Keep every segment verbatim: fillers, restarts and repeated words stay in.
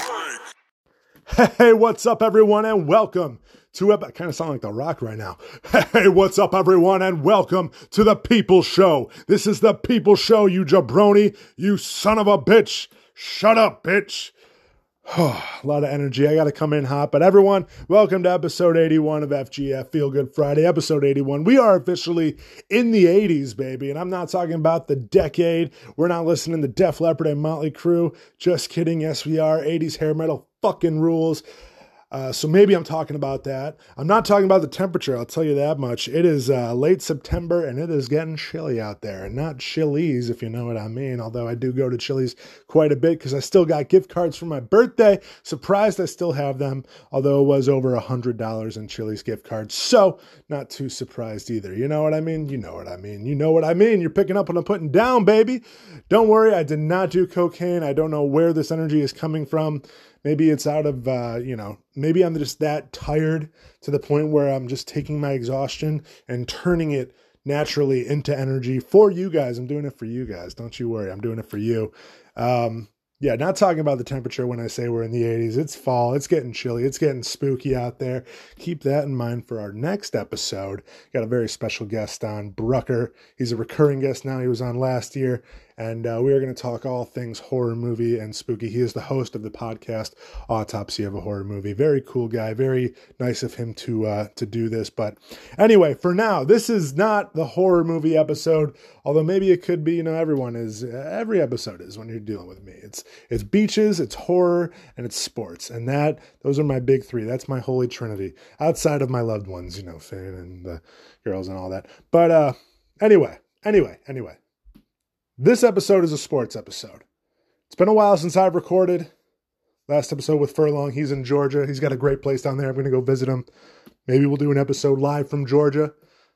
Hey, what's up, everyone, and welcome to... I kind of sound like The Rock right now. Hey, what's up, everyone, and welcome to The People Show. This is The People Show, you jabroni, you son of a bitch. Shut up, bitch. A lot of energy. I got to come in hot. But everyone, welcome to episode eighty-one of F G F Feel Good Friday, episode eighty-one. We are officially in the eighties, baby. And I'm not talking about the decade. We're not listening to Def Leppard and Motley Crue. Just kidding. Yes, we are. eighties hair metal fucking rules. Uh, so maybe I'm talking about that. I'm not talking about the temperature, I'll tell you that much. It is uh, late September, and it is getting chilly out there. And not Chili's, if you know what I mean, although I do go to Chili's quite a bit because I still got gift cards for my birthday. Surprised I still have them, although it was over one hundred dollars in Chili's gift cards. So not too surprised either. You know what I mean? You know what I mean. You know what I mean. You're picking up what I'm putting down, baby. Don't worry, I did not do cocaine. I don't know where this energy is coming from. Maybe it's out of, uh, you know, maybe I'm just that tired to the point where I'm just taking my exhaustion and turning it naturally into energy for you guys. I'm doing it for you guys. Don't you worry. I'm doing it for you. Um, yeah, not talking about the temperature when I say we're in the eighties. It's fall. It's getting chilly. It's getting spooky out there. Keep that in mind for our next episode. Got a very special guest on, Brucker. He's a recurring guest now. He was on last year. And uh, we are going to talk all things horror movie and spooky. He is the host of the podcast, Autopsy of a Horror Movie. Very cool guy. Very nice of him to uh, to do this. But anyway, for now, this is not the horror movie episode. Although maybe it could be. You know, everyone is. Every episode is when you're dealing with me. It's it's beaches, it's horror, and it's sports. And that those are my big three. That's my holy trinity. Outside of my loved ones, you know, Finn and the girls and all that. But uh, anyway, anyway, anyway. This episode is a sports episode. It's been a while since I've recorded. Last episode with Furlong. He's in Georgia. He's got a great place down there. I'm going to go visit him. Maybe we'll do an episode live from Georgia.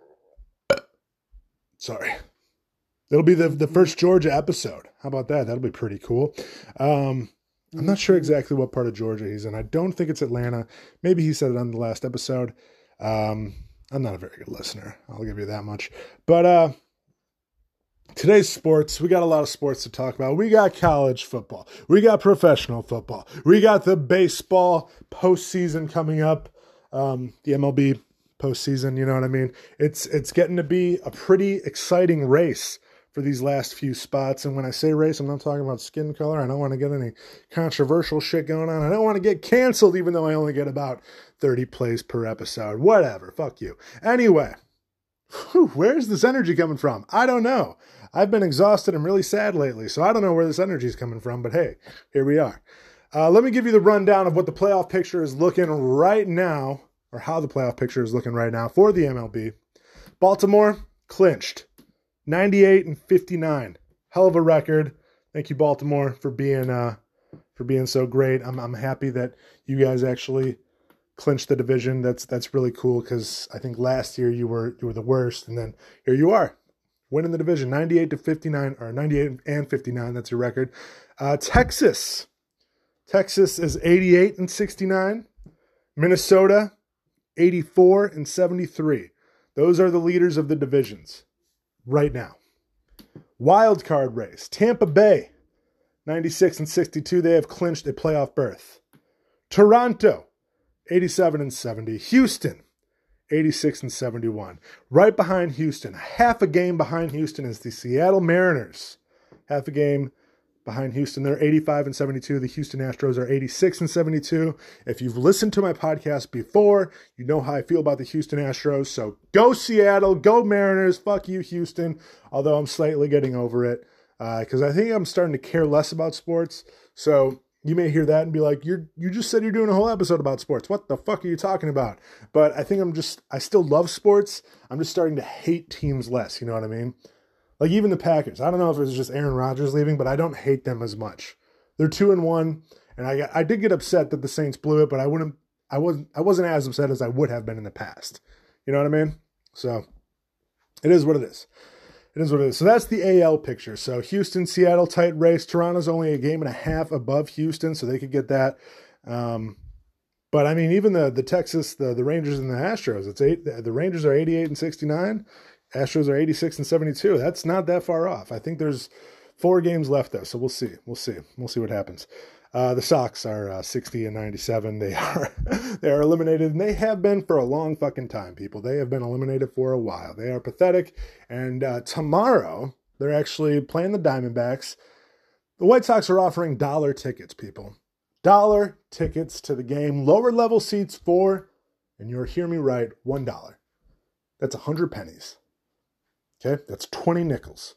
Sorry. It'll be the, the first Georgia episode. How about that? That'll be pretty cool. Um, I'm not sure exactly what part of Georgia he's in. I don't think it's Atlanta. Maybe he said it on the last episode. Um, I'm not a very good listener. I'll give you that much. But, uh, today's sports, we got a lot of sports to talk about. We got college football. We got professional football. We got the baseball postseason coming up. Um, the M L B postseason, you know what I mean? It's it's getting to be a pretty exciting race for these last few spots. And when I say race, I'm not talking about skin color. I don't want to get any controversial shit going on. I don't want to get canceled, even though I only get about thirty plays per episode. Whatever. Fuck you. Anyway. Whew, where's this energy coming from? I don't know. I've been exhausted and really sad lately, so I don't know where this energy is coming from, but hey, here we are. Uh, let me give you the rundown of what the playoff picture is looking right now, or how the playoff picture is looking right now for the M L B. Baltimore clinched, ninety-eight and fifty-nine. Hell of a record. Thank you, Baltimore, for being uh, for being so great. I'm I'm happy that you guys actually clinched the division. That's that's really cool because I think last year you were you were the worst, and then here you are, winning the division, ninety-eight to fifty-nine, or ninety-eight and fifty-nine. That's your record. Uh, Texas, Texas is eighty-eight and sixty-nine. Minnesota, eighty-four and seventy-three. Those are the leaders of the divisions right now. Wild card race, Tampa Bay, ninety-six and sixty-two. They have clinched a playoff berth. Toronto, eighty-seven and seventy. Houston, eighty-six and seventy-one. Right behind Houston, half a game behind Houston, is the Seattle Mariners. Half a game behind Houston. They're eighty-five and seventy-two. The Houston Astros are eighty-six and seventy-two. If you've listened to my podcast before, you know how I feel about the Houston Astros. So go Seattle, go Mariners. Fuck you, Houston. Although I'm slightly getting over it because uh, I think I'm starting to care less about sports. So you may hear that and be like, "You're you just said you're doing a whole episode about sports. What the fuck are you talking about?" But I think I'm just, I still love sports. I'm just starting to hate teams less. You know what I mean? Like even the Packers. I don't know if it was just Aaron Rodgers leaving, but I don't hate them as much. They're two and one, and I got, I did get upset that the Saints blew it, but I wouldn't, I wasn't, I wasn't as upset as I would have been in the past. You know what I mean? So it is what it is. It is what it is. So that's the A L picture. So Houston, Seattle, tight race. Toronto's only a game and a half above Houston, so they could get that. Um, but I mean, even the the Texas, the, the Rangers and the Astros, it's eight. The, the Rangers are eighty-eight and sixty-nine. Astros are eighty-six and seventy-two. That's not that far off. I think there's Four games left, though, so we'll see. We'll see. We'll see what happens. Uh, the Sox are uh, sixty and ninety-seven. They are they are eliminated, and they have been for a long fucking time, people. They have been eliminated for a while. They are pathetic, and uh, tomorrow they're actually playing the Diamondbacks. The White Sox are offering dollar tickets, people. Dollar tickets to the game. Lower level seats for, and you'll hear me right, one dollar. That's a hundred pennies. Okay, that's twenty nickels.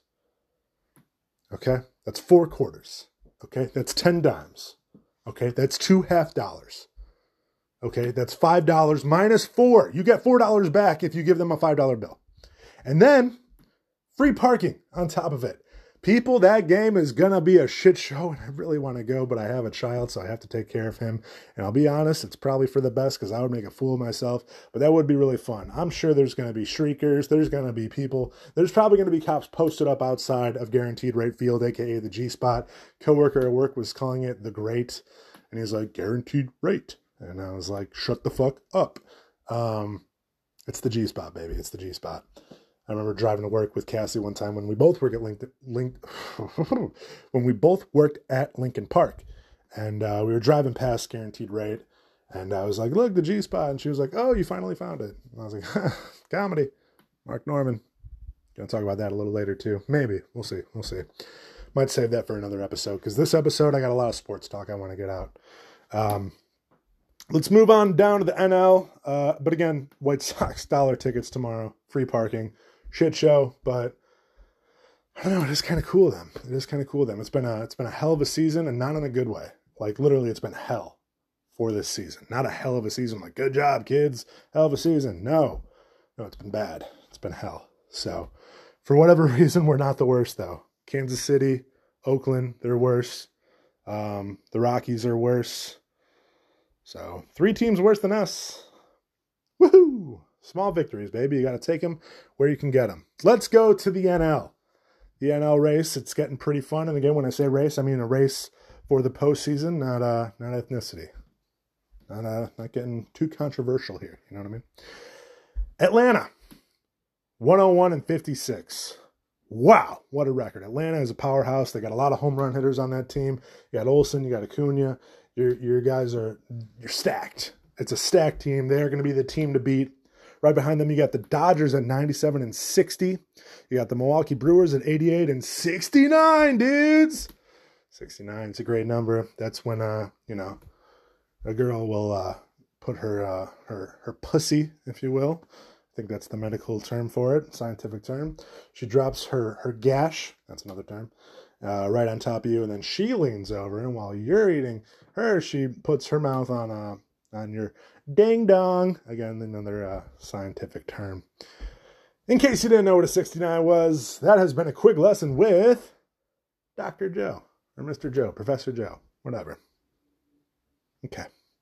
Okay, that's four quarters. Okay, that's ten dimes. Okay, that's two half dollars. Okay, that's five dollars minus four. You get four dollars back if you give them a five dollar bill. And then free parking on top of it. People, that game is going to be a shit show, and I really want to go, but I have a child, so I have to take care of him. And I'll be honest, it's probably for the best because I would make a fool of myself, but that would be really fun. I'm sure there's going to be shriekers. There's going to be people. There's probably going to be cops posted up outside of Guaranteed Rate Field, a k a the G-Spot. Coworker at work was calling it the Great, and he's like, Guaranteed Rate. And I was like, shut the fuck up. Um, it's the G-Spot, baby. It's the G-Spot. I remember driving to work with Cassie one time when we both worked at Lincoln, Link, when we both worked at Lincoln Park, and uh, we were driving past Guaranteed Rate, and I was like, "Look, the G Spot," and she was like, "Oh, you finally found it." And I was like, "Comedy, Mark Norman." Gonna talk about that a little later too. Maybe we'll see. We'll see. Might save that for another episode because this episode I got a lot of sports talk I want to get out. Um, let's move on down to the N L. Uh, but again, White Sox dollar tickets tomorrow, free parking. Shit show, but I don't know. It is kind of cool. Them. It is kind of cool. Them. It's been a it's been a hell of a season, and not in a good way. Like literally, it's been hell for this season. Not a hell of a season. Like good job, kids. Hell of a season. No, no, it's been bad. It's been hell. So, for whatever reason, we're not the worst though. Kansas City, Oakland, they're worse. Um, the Rockies are worse. So three teams worse than us. Woohoo! Small victories, baby. You got to take them where you can get them. Let's go to the N L. The N L race, it's getting pretty fun. And again, when I say race, I mean a race for the postseason, not uh, not ethnicity. Not uh, not getting too controversial here. You know what I mean? Atlanta, one oh one and fifty-six. Wow, what a record. Atlanta is a powerhouse. They got a lot of home run hitters on that team. You got Olsen, you got Acuna. Your, your guys are, you're stacked. It's a stacked team. They're going to be the team to beat. Right behind them, you got the Dodgers at ninety-seven and sixty. You got the Milwaukee Brewers at eighty-eight and sixty-nine, dudes. sixty-nine, it's a great number. That's when, uh, you know, a girl will uh, put her, uh, her, her pussy, if you will. I think that's the medical term for it, scientific term. She drops her, her gash, that's another term, uh, right on top of you, and then she leans over, and while you're eating her, she puts her mouth on uh, on your ding dong. Again, another uh, scientific term. In case you didn't know what a sixty-nine was, that has been a quick lesson with Doctor Joe, or Mister Joe, Professor Joe, whatever. Okay.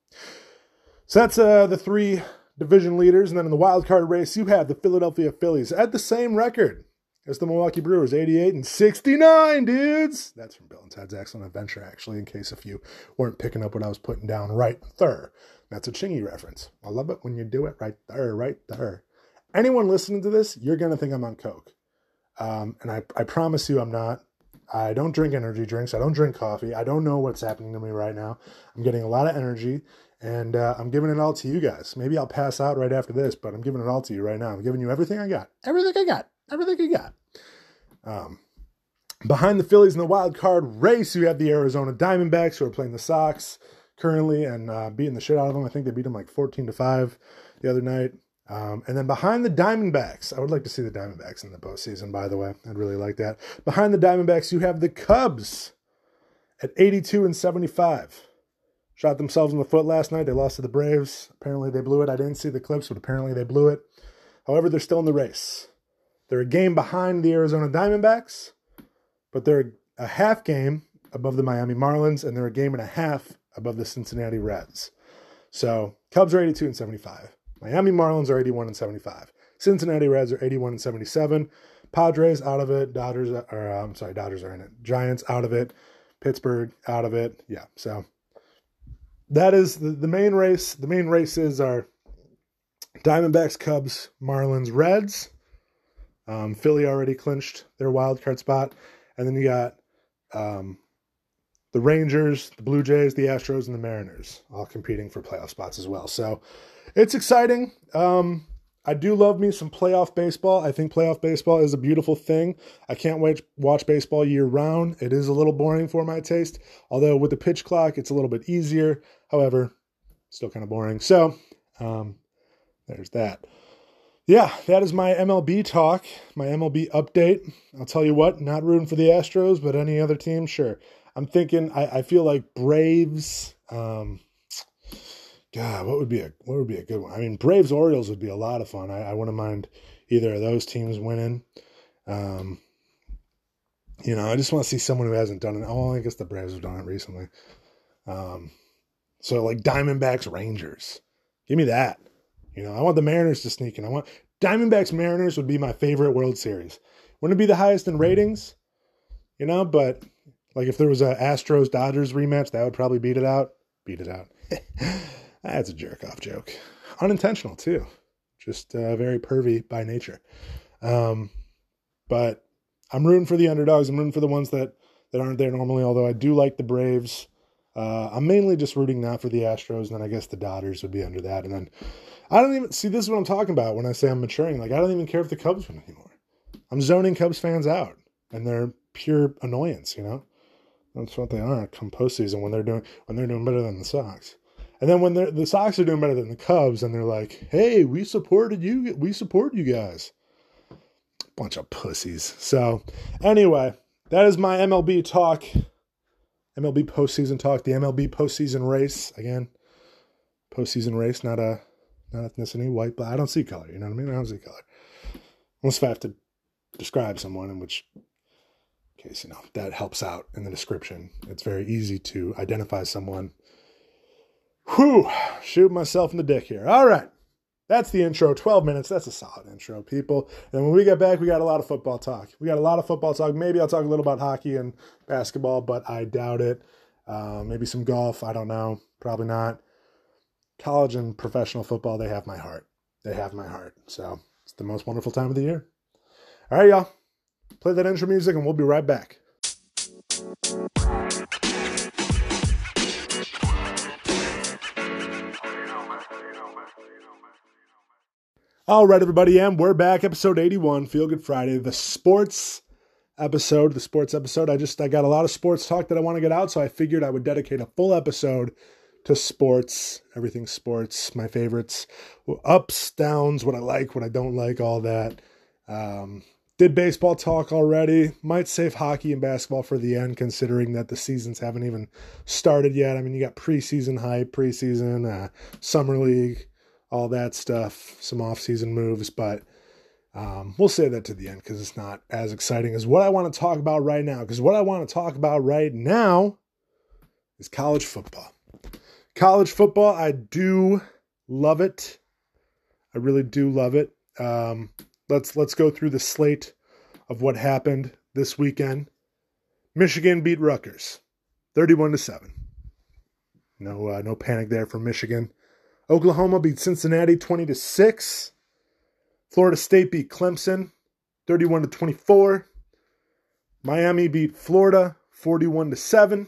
So that's uh, the three division leaders, and then in the wild card race, you have the Philadelphia Phillies at the same record as the Milwaukee Brewers, eighty-eight and sixty-nine, dudes. That's from Bill and Ted's Excellent Adventure, actually, in case if you weren't picking up what I was putting down right there. That's a Chingy reference. I love it when you do it right there, right there. Anyone listening to this, you're going to think I'm on coke. Um, and I, I promise you I'm not. I don't drink energy drinks. I don't drink coffee. I don't know what's happening to me right now. I'm getting a lot of energy, and uh, I'm giving it all to you guys. Maybe I'll pass out right after this, but I'm giving it all to you right now. I'm giving you everything I got. Everything I got. Everything I got. Um, behind the Phillies in the wild card race, you have the Arizona Diamondbacks, who are playing the Sox currently and uh, beating the shit out of them. I think they beat them like fourteen to five the other night. Um, and then behind the Diamondbacks, I would like to see the Diamondbacks in the postseason, by the way. I'd really like that. Behind the Diamondbacks, you have the Cubs at eighty-two and seventy-five. Shot themselves in the foot last night. They lost to the Braves. Apparently they blew it. I didn't see the clips, but apparently they blew it. However, they're still in the race. They're a game behind the Arizona Diamondbacks, but they're a half game above the Miami Marlins, and they're a game and a half above the Cincinnati Reds. So Cubs are eighty-two and seventy-five. Miami Marlins are eighty-one and seventy-five. Cincinnati Reds are eighty-one and seventy-seven. Padres out of it. Dodgers are, uh, I'm sorry, Dodgers are in it. Giants out of it. Pittsburgh out of it. Yeah, so that is the, the main race. The main races are Diamondbacks, Cubs, Marlins, Reds. Um, Philly already clinched their wild card spot. And then you got um, the Rangers, the Blue Jays, the Astros, and the Mariners all competing for playoff spots as well. So it's exciting. Um, I do love me some playoff baseball. I think playoff baseball is a beautiful thing. I can't wait to watch baseball year round. It is a little boring for my taste, although with the pitch clock, it's a little bit easier. However, still kind of boring. So um, there's that. Yeah, that is my M L B talk, my M L B update. I'll tell you what, not rooting for the Astros, but any other team, sure. I'm thinking, I, I feel like Braves, um, God, what would be a what would be a good one? I mean, Braves Orioles would be a lot of fun. I, I wouldn't mind either of those teams winning. Um, you know, I just want to see someone who hasn't done it. Oh, I guess the Braves have done it recently. Um, so like Diamondbacks Rangers, give me that. You know, I want the Mariners to sneak in. I want Diamondbacks Mariners would be my favorite World Series. Wouldn't it be the highest in ratings? You know, but like if there was a Astros Dodgers rematch, that would probably beat it out. Beat it out. That's a jerk-off joke. Unintentional, too. Just uh, very pervy by nature. Um, but I'm rooting for the underdogs. I'm rooting for the ones that, that aren't there normally, although I do like the Braves. Uh, I'm mainly just rooting not for the Astros, and then I guess the Dodgers would be under that. And then I don't even... See, this is what I'm talking about when I say I'm maturing. Like, I don't even care if the Cubs win anymore. I'm zoning Cubs fans out, and they're pure annoyance, you know? That's what they are come postseason when they're doing when they're doing better than the Sox. And then when the Sox are doing better than the Cubs, and they're like, hey, we supported you. We support you guys. Bunch of pussies. So, anyway, that is my M L B talk. M L B postseason talk. The M L B postseason race. Again, postseason race, not a not ethnicity, white, black. I don't see color. You know what I mean? I don't see color. Unless if I have to describe someone, in which case, you know, that helps out in the description. It's very easy to identify someone. Whew, shoot myself in the dick here. All right, that's the intro, twelve minutes. That's a solid intro, people. And when we get back, we got a lot of football talk. We got a lot of football talk. Maybe I'll talk a little about hockey and basketball, but I doubt it. Uh, maybe some golf. I don't know. Probably not. College and professional football, they have my heart. They have my heart. So it's the most wonderful time of the year. All right, y'all. Play that intro music, and we'll be right back. All right, everybody, and we're back. Episode eighty-one, Feel Good Friday, the sports episode. The sports episode. I just I got a lot of sports talk that I want to get out, so I figured I would dedicate a full episode to sports. Everything sports, my favorites, ups, downs, what I like, what I don't like, all that. Um, did baseball talk already. Might save hockey and basketball for the end, considering that the seasons haven't even started yet. I mean, you got preseason hype, preseason, uh, summer league, all that stuff, some off-season moves, but um, we'll save that to the end because it's not as exciting as what I want to talk about right now. Because what I want to talk about right now is college football. College football, I do love it. I really do love it. Um, let's let's go through the slate of what happened this weekend. Michigan beat Rutgers, thirty-one to seven. No, uh, no panic there for Michigan. Oklahoma beat Cincinnati twenty to six. Florida State beat Clemson thirty-one to twenty-four. Miami beat Florida forty-one to seven.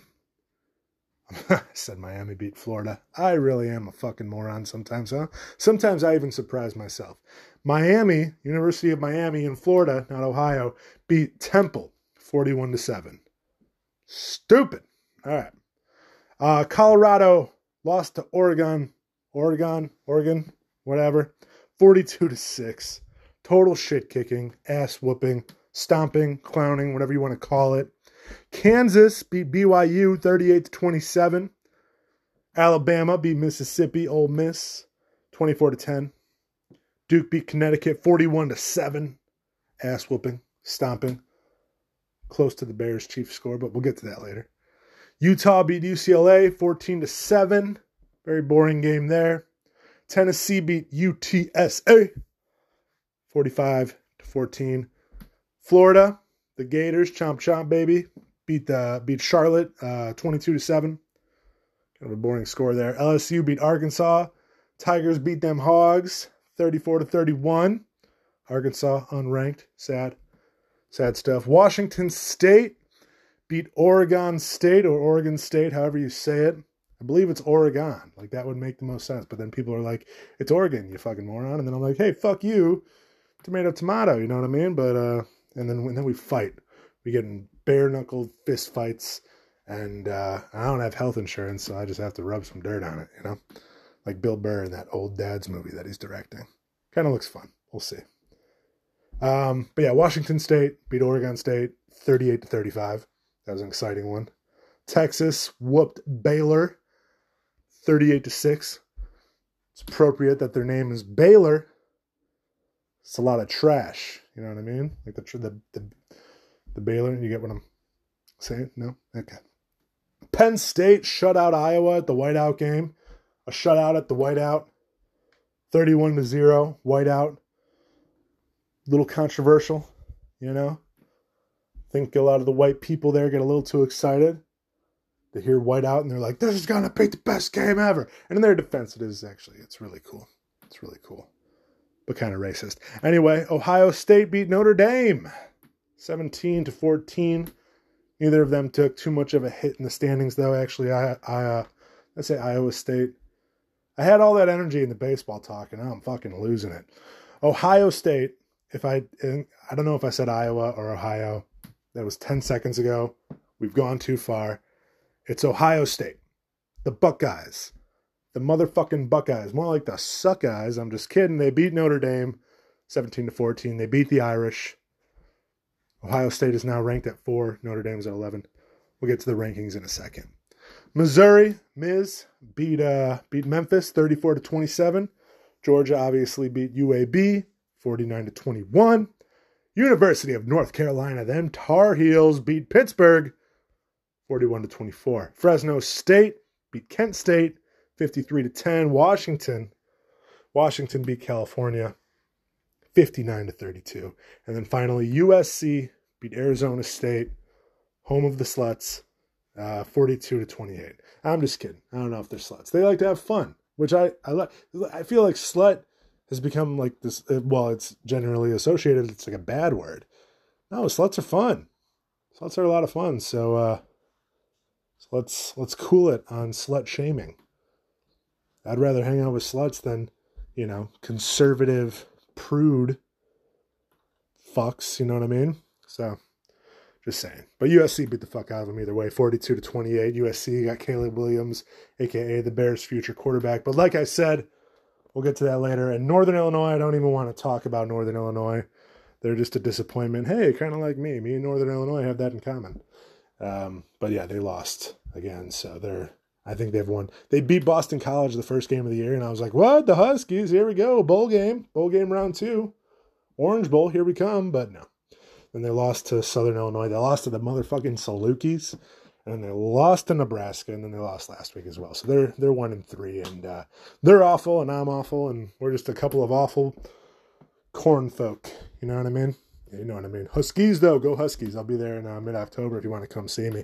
I said Miami beat Florida. I really am a fucking moron sometimes, huh? Sometimes I even surprise myself. Miami, University of Miami in Florida, not Ohio, beat Temple forty-one to seven. Stupid. All right. Uh, Colorado lost to Oregon. Oregon, Oregon, whatever, forty-two to six. Total shit kicking, ass whooping, stomping, clowning, whatever you want to call it. Kansas beat B Y U thirty-eight to twenty-seven. Alabama beat Mississippi, Ole Miss, twenty-four to ten. Duke beat Connecticut forty-one to seven. Ass whooping, stomping. Close to the Bears' chief score, but we'll get to that later. Utah beat U C L A fourteen to seven. Very boring game there. Tennessee beat U T S A forty-five to fourteen. Florida, the Gators, chomp chomp baby, beat the beat Charlotte uh, twenty-two to seven. Kind of a boring score there. L S U beat Arkansas. Tigers beat them Hogs thirty-four to thirty-one. Arkansas unranked. Sad. Sad stuff. Washington State beat Oregon State or Oregon State, however you say it. I believe it's Oregon. Like, that would make the most sense. But then people are like, it's Oregon, you fucking moron. And then I'm like, hey, fuck you. Tomato, tomato, you know what I mean? But, uh, and then, and then we fight. We get in bare-knuckled fist fights. And uh, I don't have health insurance, so I just have to rub some dirt on it, you know? Like Bill Burr in that Old Dads movie that he's directing. Kind of looks fun. We'll see. Um, but yeah, Washington State beat Oregon State thirty-eight to thirty-five. That was an exciting one. Texas whooped Baylor thirty-eight to six. It's appropriate that their name is Baylor. It's a lot of trash. You know what I mean? Like the the the, the Baylor. You get what I'm saying? No? Okay. Penn State shut out Iowa at the whiteout game. A shutout at the whiteout. thirty-one to zero. Whiteout. Little controversial, you know? I think a lot of the white people there get a little too excited. They hear whiteout and they're like, this is going to be the best game ever. And in their defense, it is actually. It's really cool. It's really cool. But kind of racist. Anyway, Ohio State beat Notre Dame. seventeen to fourteen. Neither of them took too much of a hit in the standings, though. Actually, I, I, uh, let's say Iowa State. I had all that energy in the baseball talk, and now I'm fucking losing it. Ohio State, if I, I don't know if I said Iowa or Ohio. That was ten seconds ago. We've gone too far. It's Ohio State. The Buckeyes. The motherfucking Buckeyes. More like the Suck Eyes. I'm just kidding. They beat Notre Dame seventeen to fourteen. They beat the Irish. Ohio State is now ranked at four. Notre Dame's at eleven. We'll get to the rankings in a second. Missouri, Miz, beat uh, beat Memphis thirty-four to twenty-seven. Georgia obviously beat U A B forty-nine to twenty-one. University of North Carolina, them Tar Heels beat Pittsburgh forty-one to twenty-four. Fresno State beat Kent State fifty-three to ten. Washington, Washington beat California fifty-nine to thirty-two. And then finally, U S C beat Arizona State, home of the sluts, uh, forty-two to twenty-eight. I'm just kidding. I don't know if they're sluts. They like to have fun, which I I like. I feel like slut has become like this. Well, it's generally associated. It's like a bad word. No, sluts are fun. Sluts are a lot of fun. So, uh, so let's let's cool it on slut shaming. I'd rather hang out with sluts than, you know, conservative prude fucks, you know what I mean? So, just saying. But U S C beat the fuck out of them either way, forty-two to twenty-eight. U S C got Caleb Williams, a k a the Bears' future quarterback. But like I said, we'll get to that later. And Northern Illinois, I don't even want to talk about Northern Illinois. They're just a disappointment. Hey, kind of like me. Me and Northern Illinois have that in common. Um, but yeah, they lost again. So they're, I think they've won. They beat Boston College the first game of the year. And I was like, what? The Huskies? Here we go. Bowl game. Bowl game round two. Orange Bowl. Here we come. But no. Then they lost to Southern Illinois. They lost to the motherfucking Salukis. And then they lost to Nebraska. And then they lost last week as well. So they're they're one and three. And uh, they're awful. And I'm awful. And we're just a couple of awful corn folk. You know what I mean? Yeah, you know what I mean. Huskies, though. Go Huskies. I'll be there in uh, mid-October if you want to come see me.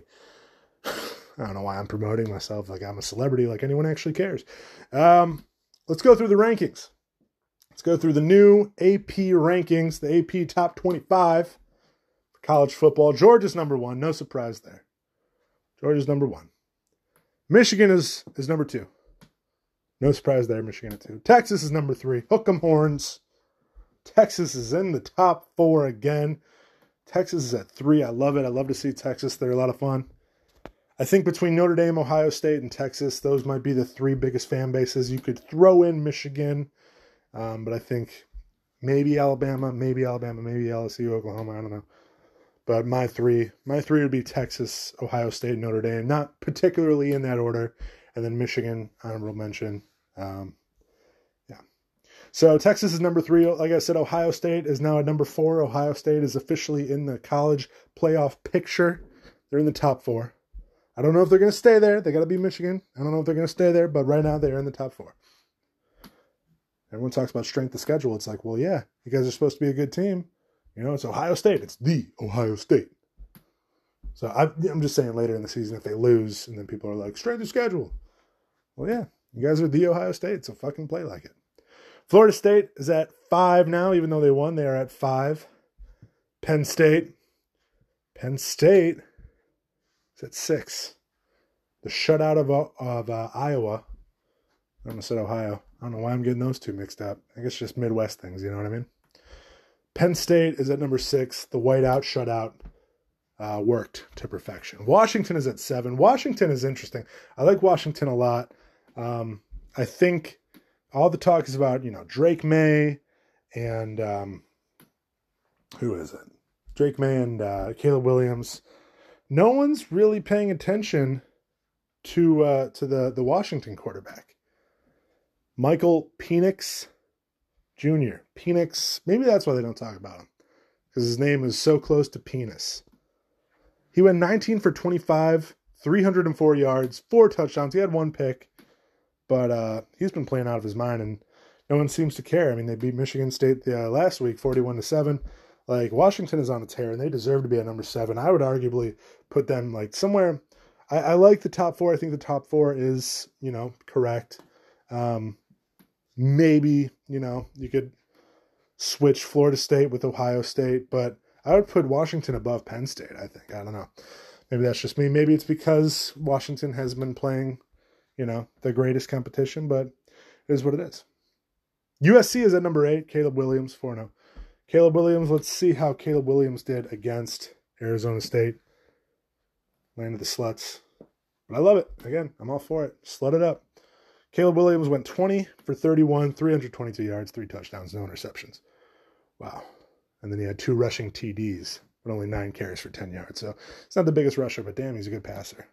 I don't know why I'm promoting myself like I'm a celebrity, like anyone actually cares. Um, let's go through the rankings. Let's go through the new A P rankings, the A P Top twenty-five for college football. Georgia's number one. No surprise there. Georgia's number one. Michigan is, is number two. No surprise there. Michigan at two. Texas is number three. Hook 'em horns. Texas is in the top four again. Texas is at three. I love it. I love to see Texas. They're a lot of fun. I think between Notre Dame, Ohio State, and Texas, those might be the three biggest fan bases. You could throw in Michigan, um, but I think maybe Alabama, maybe Alabama, maybe L S U, Oklahoma. I don't know. But my three, my three would be Texas, Ohio State, Notre Dame. Not particularly in that order. And then Michigan, honorable mention. Um, yeah. So Texas is number three. Like I said, Ohio State is now at number four. Ohio State is officially in the college playoff picture. They're in the top four. I don't know if they're going to stay there. They got to be Michigan. I don't know if they're going to stay there, but right now they're in the top four. Everyone talks about strength of schedule. It's like, well, yeah, you guys are supposed to be a good team. You know, it's Ohio State. It's the Ohio State. So I, I'm just saying later in the season if they lose and then people are like, strength of schedule. Well, yeah, you guys are the Ohio State, so fucking play like it. Florida State is at five now, even though they won. They are at five. Penn State. Penn State is at six. The shutout of, of uh, Iowa. I almost said Ohio. I don't know why I'm getting those two mixed up. I guess just Midwest things, you know what I mean? Penn State is at number six. The whiteout shutout uh, worked to perfection. Washington is at seven. Washington is interesting. I like Washington a lot. Um, I think all the talk is about, you know, Drake May and um, who is it? Drake May and uh, Caleb Williams. No one's really paying attention to uh, to the, the Washington quarterback. Michael Penix Junior Penix, maybe that's why they don't talk about him, because his name is so close to penis. He went nineteen for twenty-five, three hundred four yards, four touchdowns. He had one pick, but uh, he's been playing out of his mind, and no one seems to care. I mean, they beat Michigan State uh, last week, forty-one to seven. Like, Washington is on a tear, and they deserve to be at number seven. I would arguably put them, like, somewhere. I, I like the top four. I think the top four is, you know, correct. Um, maybe, you know, you could switch Florida State with Ohio State, but I would put Washington above Penn State, I think. I don't know. Maybe that's just me. Maybe it's because Washington has been playing, you know, the greatest competition, but it is what it is. U S C is at number eight. Caleb Williams, four and oh. Caleb Williams, let's see how Caleb Williams did against Arizona State. Land of the sluts. But I love it. Again, I'm all for it. Slut it up. Caleb Williams went twenty for thirty-one, three hundred twenty-two yards, three touchdowns, no interceptions. Wow. And then he had two rushing T Ds, but only nine carries for ten yards. So it's not the biggest rusher, but damn, he's a good passer.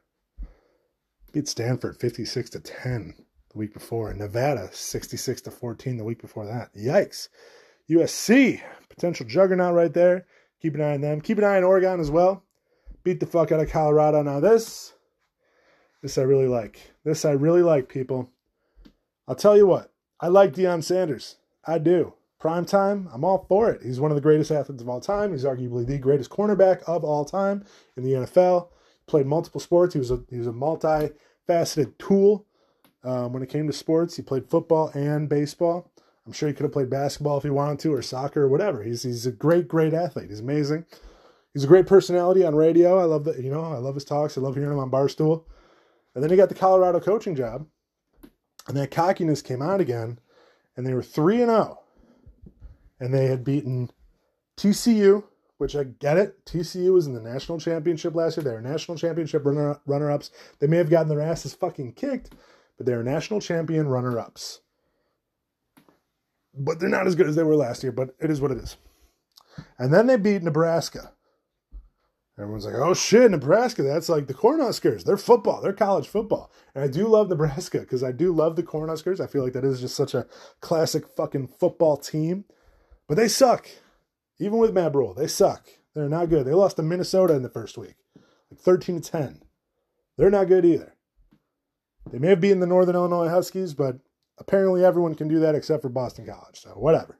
Beat Stanford fifty-six to ten the week before, and Nevada sixty-six to fourteen the week before that. Yikes. U S C, potential juggernaut right there. Keep an eye on them. Keep an eye on Oregon as well. Beat the fuck out of Colorado. Now this, this I really like. This I really like, people. I'll tell you what. I like Deion Sanders. I do. Prime time, I'm all for it. He's one of the greatest athletes of all time. He's arguably the greatest cornerback of all time in the N F L. Played multiple sports. He was a he was a multi-faceted tool um, when it came to sports. He played football and baseball. I'm sure he could have played basketball if he wanted to, or soccer, or whatever. He's he's a great, great athlete. He's amazing. He's a great personality on radio. I love that. You know, I love his talks. I love hearing him on Barstool. And then he got the Colorado coaching job, and that cockiness came out again, and they were three and zero, and they had beaten T C U, which I get it. T C U was in the national championship last year. They were national championship runner runner-ups. They may have gotten their asses fucking kicked, but they were national champion runner-ups. But they're not as good as they were last year, but it is what it is. And then they beat Nebraska. Everyone's like, oh shit, Nebraska, that's like the Cornhuskers. They're football. They're college football. And I do love Nebraska because I do love the Cornhuskers. I feel like that is just such a classic fucking football team. But they suck. Even with Matt Rhule, they suck. They're not good. They lost to Minnesota in the first week. Like thirteen to ten. They're not good either. They may have beaten the Northern Illinois Huskies, but apparently everyone can do that except for Boston College. So whatever.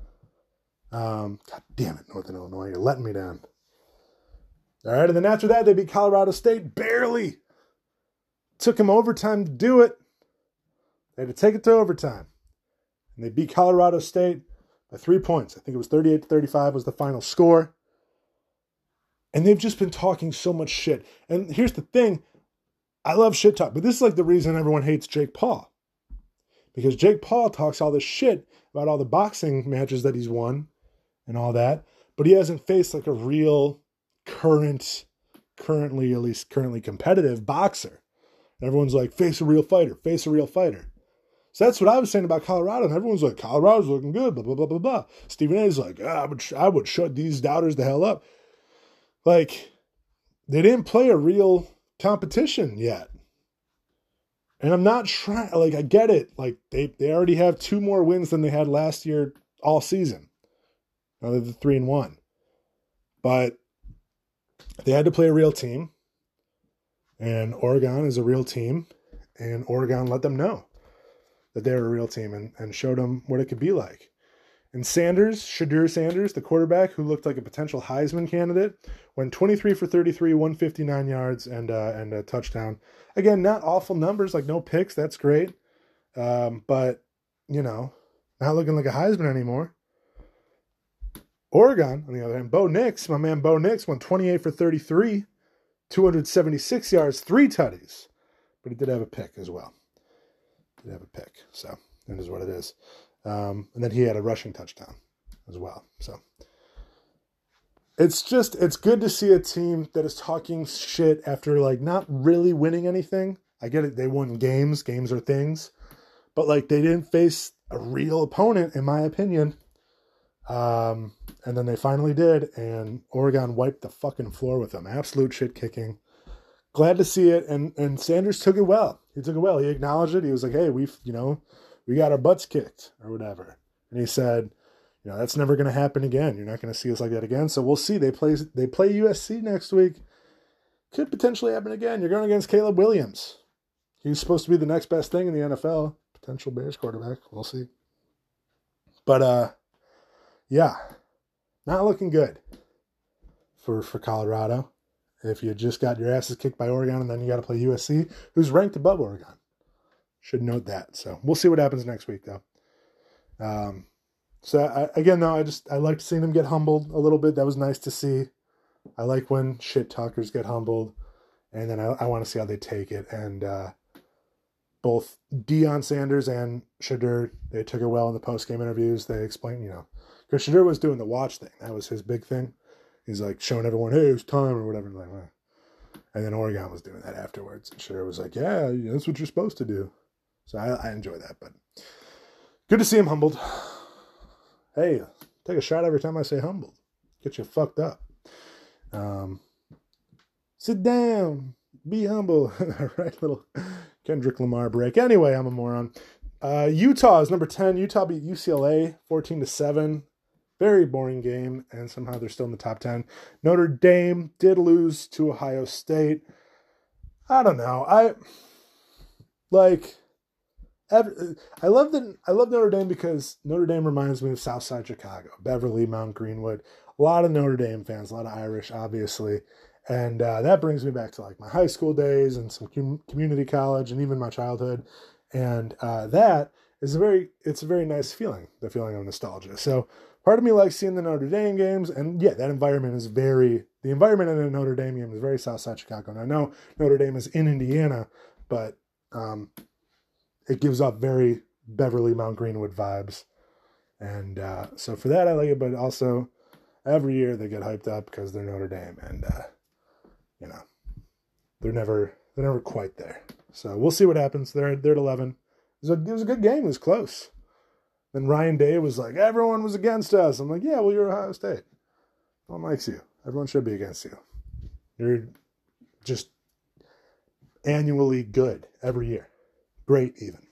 Um, God damn it, Northern Illinois. You're letting me down. All right, and then after that, they beat Colorado State barely. Took them overtime to do it. They had to take it to overtime. And they beat Colorado State by three points. I think it was thirty-eight to thirty-five was the final score. And they've just been talking so much shit. And here's the thing. I love shit talk, but this is like the reason everyone hates Jake Paul. Because Jake Paul talks all this shit about all the boxing matches that he's won and all that, but he hasn't faced like a real current, currently, at least currently competitive boxer. And everyone's like, face a real fighter, face a real fighter. So that's what I was saying about Colorado. And everyone's like, Colorado's looking good, blah, blah, blah, blah, blah. Stephen A's like, ah, I would, I would shut these doubters the hell up. Like, they didn't play a real competition yet. And I'm not trying, like, I get it. Like, they, they already have two more wins than they had last year all season. Now they're the three and one. But they had to play a real team. And Oregon is a real team. And Oregon let them know that they're a real team and, and showed them what it could be like. And Sanders, Shadur Sanders, the quarterback who looked like a potential Heisman candidate, went twenty-three for thirty-three, one hundred fifty-nine yards, and uh, and a touchdown. Again, not awful numbers, like no picks. That's great. Um, but, you know, not looking like a Heisman anymore. Oregon, on the other hand, Bo Nix, my man Bo Nix, went twenty-eight for thirty-three, two hundred seventy-six yards, three tutties. But he did have a pick as well. Did have a pick. So that is what it is. Um, and then he had a rushing touchdown as well. So it's just, it's good to see a team that is talking shit after like not really winning anything. I get it. They won games. Games are things. But like they didn't face a real opponent, in my opinion. Um, and then they finally did. And Oregon wiped the fucking floor with them. Absolute shit kicking. Glad to see it. And, and Sanders took it well. He took it well. He acknowledged it. He was like, hey, we've, you know, we got our butts kicked or whatever. And he said, you know, that's never going to happen again. You're not going to see us like that again. So we'll see. They play, they play U S C next week. Could potentially happen again. You're going against Caleb Williams. He's supposed to be the next best thing in the N F L. Potential Bears quarterback. We'll see. But, uh, yeah, not looking good for, for Colorado. If you just got your asses kicked by Oregon and then you got to play U S C, who's ranked above Oregon. Should note that. So we'll see what happens next week, though. Um, so, I, again, though, I just, I liked seeing them get humbled a little bit. That was nice to see. I like when shit talkers get humbled. And then I, I want to see how they take it. And uh, both Deion Sanders and Shedeur, they took it well in the post-game interviews. They explained, you know, because Shedeur was doing the watch thing. That was his big thing. He's like showing everyone, hey, it's time or whatever. Like, eh. And then Oregon was doing that afterwards. And Shedeur was like, yeah, that's what you're supposed to do. So I, I enjoy that, but good to see him humbled. Hey, take a shot every time I say humbled. Get you fucked up. Um, sit down. Be humble. All right, little Kendrick Lamar break. Anyway, I'm a moron. Uh, Utah is number ten. Utah beat U C L A fourteen to seven. Very boring game, and somehow they're still in the top ten. Notre Dame did lose to Ohio State. I don't know. I like... I love that. I love Notre Dame because Notre Dame reminds me of Southside Chicago, Beverly, Mount Greenwood. A lot of Notre Dame fans, a lot of Irish, obviously, and uh, that brings me back to like my high school days and some com- community college and even my childhood. And uh, that is a very, it's a very nice feeling, the feeling of nostalgia. So part of me likes seeing the Notre Dame games, and yeah, that environment is very. The environment in a Notre Dame game is very Southside Chicago. And I know Notre Dame is in Indiana, but. Um, It gives off very Beverly, Mount Greenwood vibes. And uh, so for that, I like it. But also, every year they get hyped up because they're Notre Dame. And, uh, you know, they're never they're never quite there. So we'll see what happens. They're, they're at eleven. It was, a, it was a good game. It was close. Then Ryan Day was like, everyone was against us. I'm like, yeah, well, you're Ohio State. No one likes you. Everyone should be against you. You're just annually good every year. Great, even.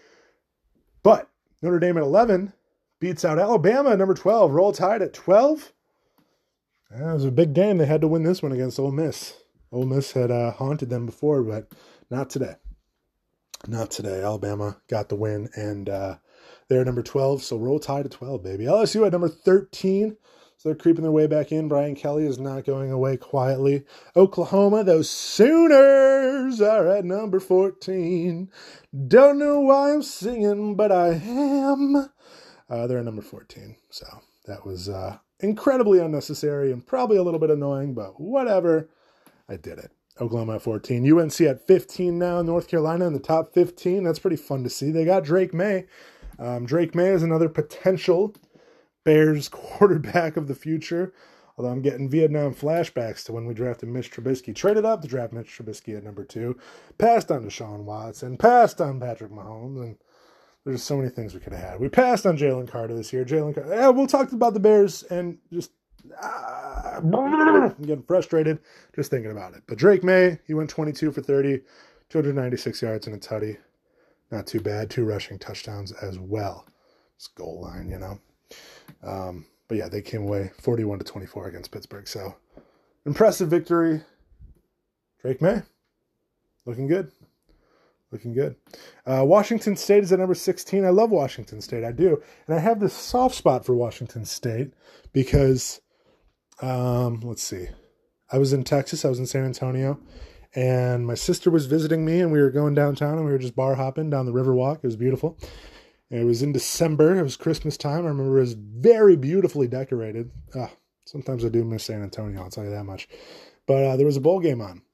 But Notre Dame at eleven beats out Alabama at number twelve. Roll Tide at twelve. That was a big game. They had to win this one against Ole Miss. Ole Miss had uh, haunted them before, but not today. Not today. Alabama got the win, and uh, they're number twelve. So Roll Tide at twelve, baby. L S U at number thirteen. So they're creeping their way back in. Brian Kelly is not going away quietly. Oklahoma, those Sooners are at number fourteen. Don't know why I'm singing, but I am. Uh, they're at number fourteen. So that was uh, incredibly unnecessary and probably a little bit annoying, but whatever. I did it. Oklahoma at fourteen. U N C at fifteen now. North Carolina in the top fifteen. That's pretty fun to see. They got Drake May. Um, Drake May is another potential Bears quarterback of the future, although I'm getting Vietnam flashbacks to when we drafted Mitch Trubisky. Traded up to draft Mitch Trubisky at number two, passed on Deshaun Watson, passed on Patrick Mahomes, and there's so many things we could have had. We passed on Jalen Carter this year. Jalen Carter, yeah, we'll talk about the Bears and just ah, I'm getting frustrated just thinking about it. But Drake May, he went twenty-two for thirty, two hundred ninety-six yards and a tutty. Not too bad. Two rushing touchdowns as well. It's goal line, you know. Um, but yeah, they came away forty-one to twenty-four against Pittsburgh. So impressive victory. Drake May, looking good. Looking good. Uh, Washington State is at number sixteen. I love Washington State. I do. And I have this soft spot for Washington State because, um, let's see. I was in Texas. I was in San Antonio. And my sister was visiting me, and we were going downtown, and we were just bar hopping down the Riverwalk. It was beautiful. It was in December. It was Christmas time. I remember it was very beautifully decorated. Uh, sometimes I do miss San Antonio, I'll tell you that much. But uh, there was a bowl game on.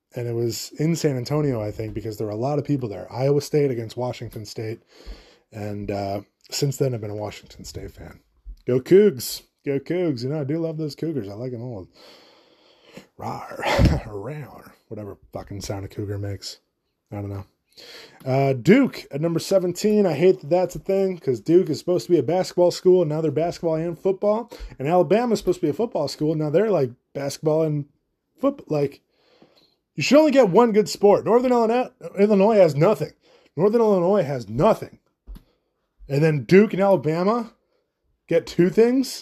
and it was in San Antonio, I think, because there were a lot of people there. Iowa State against Washington State. And uh, since then, I've been a Washington State fan. Go Cougs. Go Cougs. You know, I do love those Cougars. I like them all. Rawr. Rawr. Whatever fucking sound a Cougar makes. I don't know. Uh, Duke at number seventeen. I hate that that's a thing because Duke is supposed to be a basketball school, and now they're basketball and football. And Alabama is supposed to be a football school, and now they're like basketball and football. Like, you should only get one good sport. Northern Illinois, Illinois has nothing. Northern Illinois has nothing. And then Duke and Alabama get two things.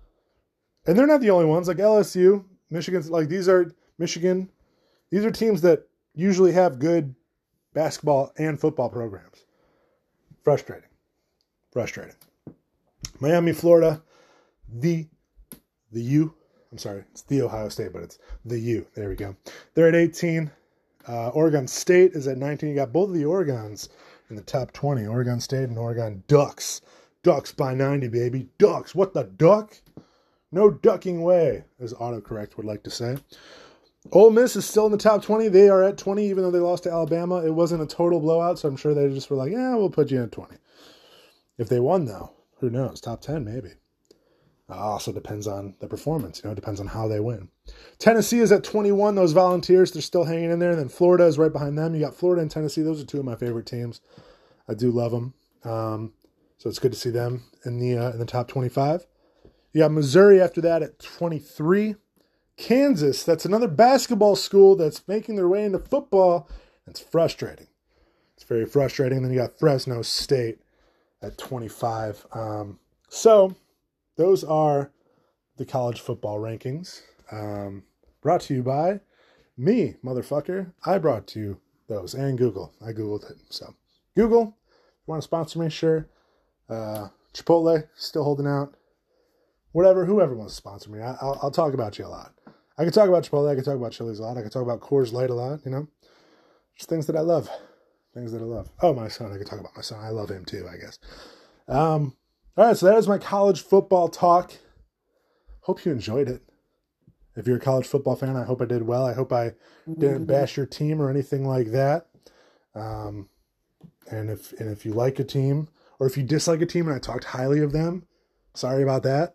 And they're not the only ones. Like L S U, Michigan's like these are Michigan. These are teams that usually have good basketball and football programs. Frustrating. Frustrating. Miami, Florida, the the U. I'm sorry, it's the Ohio State, but it's the U. There we go. They're at eighteen. Uh, Oregon State is at nineteen. You got both of the Oregons in the top twenty. Oregon State and Oregon Ducks. Ducks by ninety, baby. Ducks. What the duck? No ducking way, as autocorrect would like to say. Ole Miss is still in the top twenty. They are at twenty, even though they lost to Alabama. It wasn't a total blowout, so I'm sure they just were like, yeah, we'll put you in twenty. If they won, though, who knows? Top ten, maybe. Uh, also depends on the performance. You know, it depends on how they win. Tennessee is at twenty-one. Those Volunteers, they're still hanging in there. And then Florida is right behind them. You got Florida and Tennessee. Those are two of my favorite teams. I do love them. Um, so it's good to see them in the uh, in the top twenty-five. You got Missouri after that at twenty-three. Kansas, that's another basketball school that's making their way into football. It's frustrating. It's very frustrating. And then you got Fresno State at twenty-five. Um, so those are the college football rankings. Um, brought to you by me, motherfucker. I brought to you those and Google. I Googled it. So Google, if you want to sponsor me, sure. Uh, Chipotle, still holding out. Whatever, whoever wants to sponsor me, I, I'll, I'll talk about you a lot. I can talk about Chipotle, I can talk about Chili's a lot, I can talk about Coors Light a lot, you know? Just things that I love. Things that I love. Oh, my son, I can talk about my son. I love him too, I guess. Um, all right, so that is my college football talk. Hope you enjoyed it. If you're a college football fan, I hope I did well. I hope I didn't bash your team or anything like that. Um, and if and if you like a team, or if you dislike a team and I talked highly of them, sorry about that.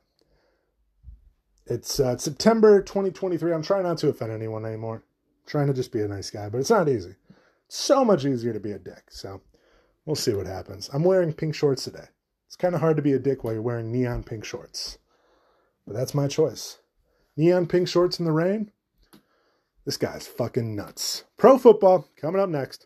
It's uh, September twenty twenty-three. I'm trying not to offend anyone anymore. I'm trying to just be a nice guy, but it's not easy. It's so much easier to be a dick. So we'll see what happens. I'm wearing pink shorts today. It's kind of hard to be a dick while you're wearing neon pink shorts. But that's my choice. Neon pink shorts in the rain? This guy's fucking nuts. Pro football coming up next.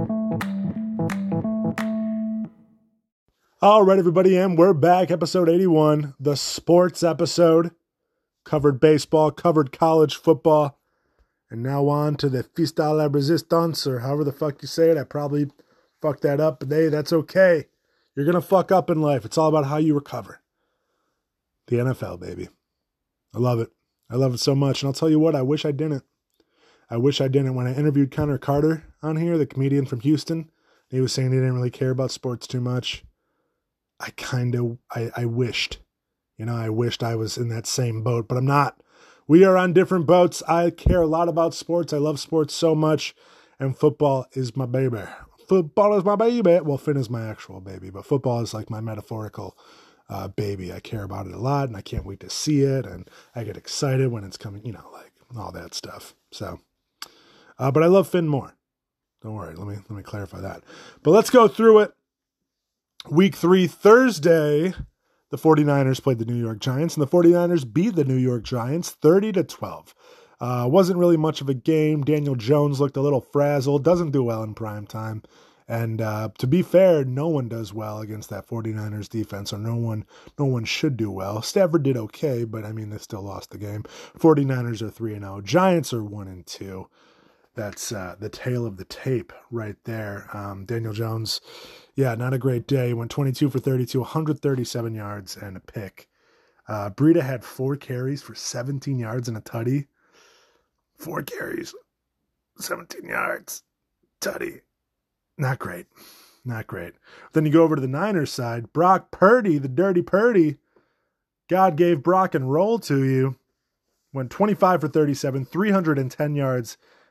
All right, everybody, and we're back. Episode eighty-one, the sports episode. Covered baseball, covered college football, and now on to the Fiesta la Resistance, or however the fuck you say it. I probably fucked that up, but hey, that's okay. You're going to fuck up in life. It's all about how you recover. The N F L, baby. I love it. I love it so much, and I'll tell you what, I wish I didn't. I wish I didn't. When I interviewed Connor Carter on here, the comedian from Houston, he was saying he didn't really care about sports too much. I kind of, I, I wished. You know, I wished I was in that same boat, but I'm not. We are on different boats. I care a lot about sports. I love sports so much, and football is my baby. Football is my baby. Well, Finn is my actual baby, but football is like my metaphorical uh, baby. I care about it a lot, and I can't wait to see it, and I get excited when it's coming, you know, like all that stuff. So, uh, but I love Finn more. Don't worry. Let me let me clarify that. But let's go through it. Week three, Thursday. The 49ers played the New York Giants, and the 49ers beat the New York Giants thirty to twelve. Uh, wasn't really much of a game. Daniel Jones looked a little frazzled, doesn't do well in prime time. And uh, to be fair, no one does well against that 49ers defense, or no one no one should do well. Stafford did okay, but I mean, they still lost the game. 49ers are three and oh. Giants are one and two. That's uh, the tail of the tape right there. Um, Daniel Jones, yeah, not a great day. Went twenty-two for thirty-two, one hundred thirty-seven yards and a pick. Uh, Breida had four carries for seventeen yards and a tutty. Four carries, seventeen yards, tutty. Not great. Not great. Then you go over to the Niners side. Brock Purdy, the dirty Purdy. God gave Brock and roll to you. Went twenty-five for thirty-seven, three hundred ten yards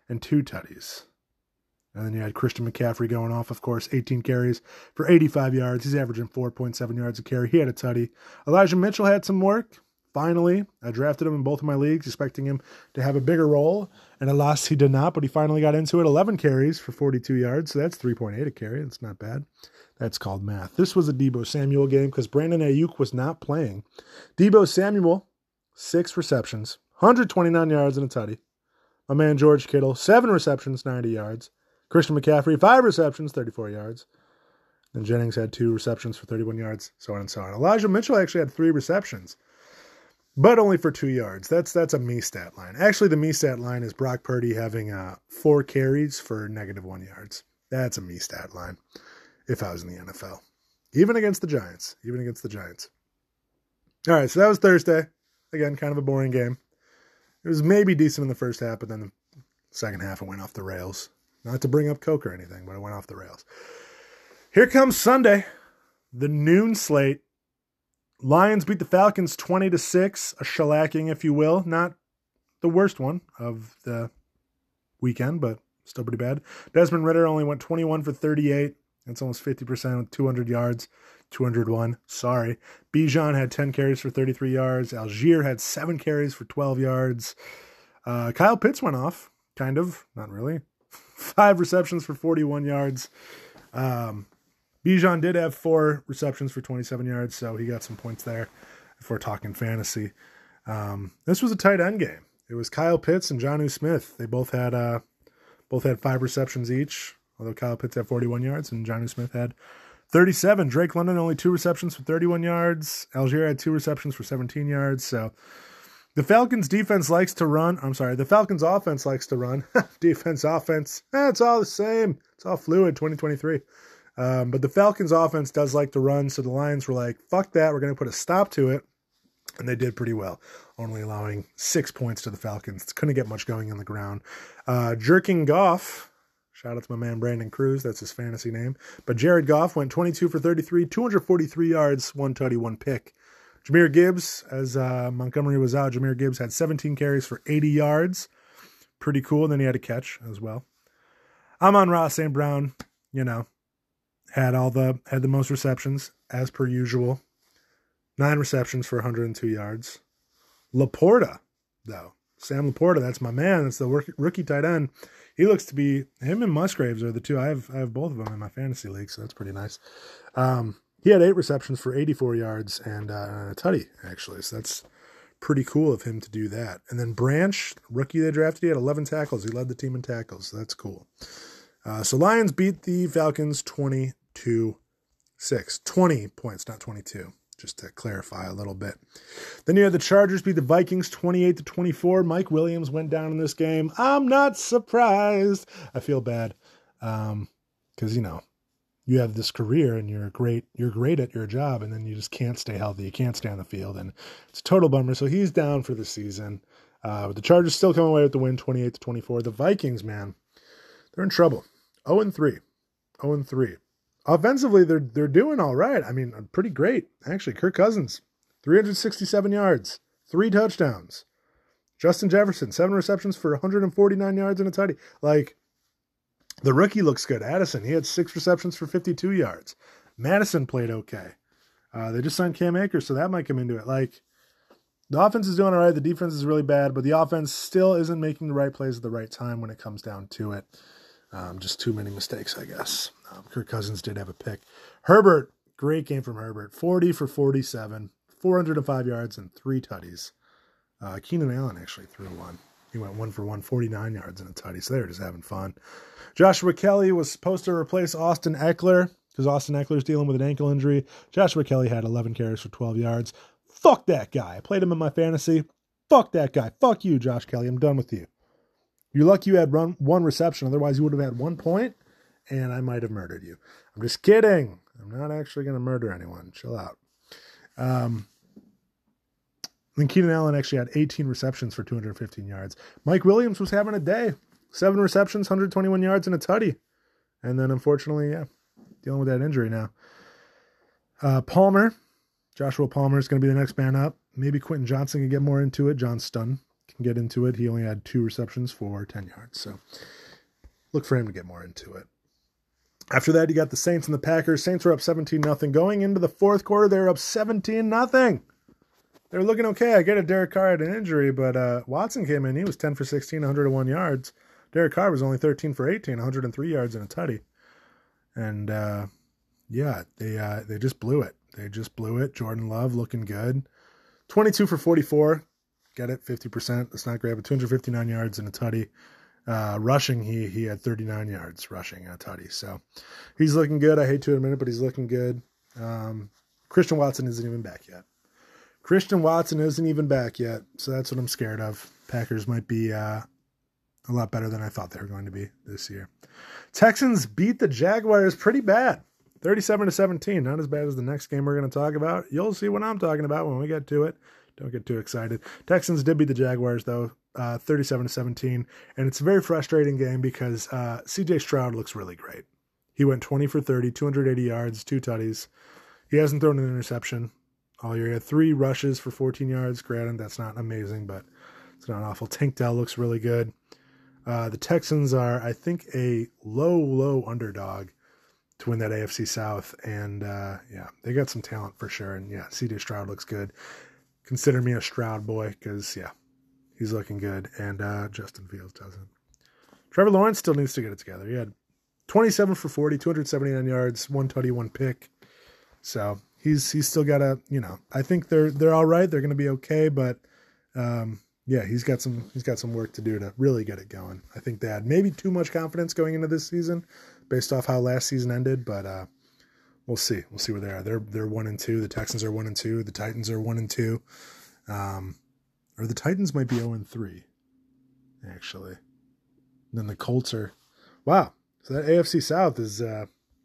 and two tutties. And then you had Christian McCaffrey going off, of course, eighteen carries for eighty-five yards. He's averaging four point seven yards a carry. He had a tutty. Elijah Mitchell had some work. Finally, I drafted him in both of my leagues, expecting him to have a bigger role. And alas, he did not, but he finally got into it. eleven carries for forty-two yards, so that's three point eight a carry. That's not bad. That's called math. This was a Deebo Samuel game because Brandon Ayuk was not playing. Deebo Samuel, six receptions, one hundred twenty-nine yards and a tutty. My man George Kittle, seven receptions, ninety yards. Christian McCaffrey, five receptions, thirty-four yards. And Jennings had two receptions for thirty-one yards, so on and so on. Elijah Mitchell actually had three receptions, but only for two yards. That's that's a me stat line. Actually, the me stat line is Brock Purdy having uh, four carries for negative one yards. That's a me stat line if I was in the N F L. Even against the Giants. Even against the Giants. All right, so that was Thursday. Again, kind of a boring game. It was maybe decent in the first half, but then the second half it went off the rails. Not to bring up Coke or anything, but it went off the rails. Here comes Sunday, the noon slate. Lions beat the Falcons twenty to six, a shellacking, if you will. Not the worst one of the weekend, but still pretty bad. Desmond Ridder only went twenty-one for thirty-eight. That's almost fifty percent with two hundred yards. two hundred one, sorry. Bijan had ten carries for thirty-three yards. Algier had seven carries for twelve yards. Uh, Kyle Pitts went off, kind of, not really. Five receptions for forty-one yards. Um, Bijan did have four receptions for twenty-seven yards, so he got some points there if we're talking fantasy. Um, this was a tight end game. It was Kyle Pitts and Jonnu Smith. They both had uh, both had five receptions each, although Kyle Pitts had forty-one yards and Jonnu Smith had thirty-seven. Drake London only two receptions for thirty-one yards. Algier had two receptions for seventeen yards, so the Falcons defense likes to run. I'm sorry, the Falcons offense likes to run. Defense, offense, eh, it's all the same. It's all fluid, twenty twenty-three. Um, but the Falcons offense does like to run, so the Lions were like, fuck that, we're going to put a stop to it. And they did pretty well, only allowing six points to the Falcons. Couldn't get much going on the ground. Uh, Jerking Goff, shout out to my man Brandon Cruz, that's his fantasy name. But Jared Goff went twenty-two for thirty-three, two hundred forty-three yards, one tutty, one pick. Jahmyr Gibbs, as uh, Montgomery was out, Jahmyr Gibbs had seventeen carries for eighty yards. Pretty cool. And then he had a catch as well. Amon-Ra Saint Brown, you know, had all the had the most receptions as per usual. Nine receptions for one hundred two yards. Laporta, though. Sam Laporta, that's my man. That's the rookie tight end. He looks to be, him and Musgraves are the two. I have I have both of them in my fantasy league, so that's pretty nice. Um, he had eight receptions for eighty-four yards and uh, a tutty, actually. So that's pretty cool of him to do that. And then Branch, rookie they drafted, he had eleven tackles. He led the team in tackles, so that's cool. Uh, so Lions beat the Falcons twenty-two six. twenty points, not twenty-two. Just to clarify a little bit. Then you had the Chargers beat the Vikings twenty-eight to twenty-four. Mike Williams went down in this game. I'm not surprised. I feel bad. Um, because, you know, you have this career and you're great, you're great at your job, and then you just can't stay healthy. You can't stay on the field, and it's a total bummer. So he's down for the season. Uh, but the Chargers still come away with the win, twenty-eight to twenty-four. The Vikings, man, they're in trouble. oh and three. oh and three. Offensively, they're they're doing all right. I mean, pretty great. Actually, Kirk Cousins, three hundred sixty-seven yards, three touchdowns. Justin Jefferson, seven receptions for one hundred forty-nine yards and a tutty. Like, the rookie looks good. Addison, he had six receptions for fifty-two yards. Madison played okay. Uh, they just signed Cam Akers, so that might come into it. Like, the offense is doing all right. The defense is really bad, but the offense still isn't making the right plays at the right time when it comes down to it. Um, just too many mistakes, I guess. Um, Kirk Cousins did have a pick. Herbert, great game from Herbert. forty for forty-seven, four hundred five yards, and three tutties. Uh, Keenan Allen actually threw one. He went one for one, forty-nine yards and a tutty, so they were just having fun. Joshua Kelly was supposed to replace Austin Eckler because Austin Eckler's dealing with an ankle injury. Joshua Kelly had eleven carries for twelve yards. Fuck that guy. I played him in my fantasy. Fuck that guy. Fuck you, Josh Kelly. I'm done with you. You're lucky you had run one reception. Otherwise, you would have had one point, and I might have murdered you. I'm just kidding. I'm not actually going to murder anyone. Chill out. Um, then Keenan Allen actually had eighteen receptions for two hundred fifteen yards. Mike Williams was having a day. Seven receptions, one hundred twenty-one yards, and a tutty. And then, unfortunately, yeah, dealing with that injury now. Uh, Palmer, Joshua Palmer is going to be the next man up. Maybe Quentin Johnson can get more into it. John Stun can get into it. He only had two receptions for ten yards. So look for him to get more into it. After that, you got the Saints and the Packers. Saints were up seventeen nothing. Going into the fourth quarter, they were up seventeen nothing. They were looking okay. I get it, Derek Carr had an injury, but uh, Watson came in. He was ten for sixteen, one hundred one yards. Derek Carr was only thirteen for eighteen, one hundred three yards and a tutty. And, uh, yeah, they uh, they just blew it. They just blew it. Jordan Love looking good. twenty-two for forty-four. Get it, fifty percent. That's not great, but two hundred fifty-nine yards and a tutty. Uh, rushing, he he had thirty-nine yards rushing and a tutty. So he's looking good. I hate to admit it, but he's looking good. Um, Christian Watson isn't even back yet. Christian Watson isn't even back yet, so that's what I'm scared of. Packers might be uh, a lot better than I thought they were going to be this year. Texans beat the Jaguars pretty bad, thirty-seven to seventeen. Not as bad as the next game we're going to talk about. You'll see what I'm talking about when we get to it. Don't get too excited. Texans did beat the Jaguars, though, uh, thirty-seven to seventeen. And it's a very frustrating game because uh, C J Stroud looks really great. He went twenty for thirty, two hundred eighty yards, two tutties. He hasn't thrown an interception all year. He had three rushes for fourteen yards. Granted, that's not amazing, but it's not awful. Tank Dell looks really good. Uh, the Texans are, I think, a low, low underdog to win that A F C South. And, uh, yeah, they got some talent for sure. And, yeah, C J Stroud looks good. Consider me a Stroud boy because, yeah, he's looking good. And uh, Justin Fields doesn't. Trevor Lawrence still needs to get it together. He had twenty-seven for forty, two hundred seventy-nine yards, one tutty, one pick. So he's he's still got a, you know, I think they're they're all right. They're going to be okay. But, um, yeah, he's got some he's got some work to do to really get it going. I think they had maybe too much confidence going into this season based off how last season ended. But, uh, We'll see. We'll see where they are. They're they're one and two. The Texans are one and two. The Titans are one and two. Um, or the Titans might be zero and three, actually. And then the Colts are. Wow. So that A F C South is. Uh,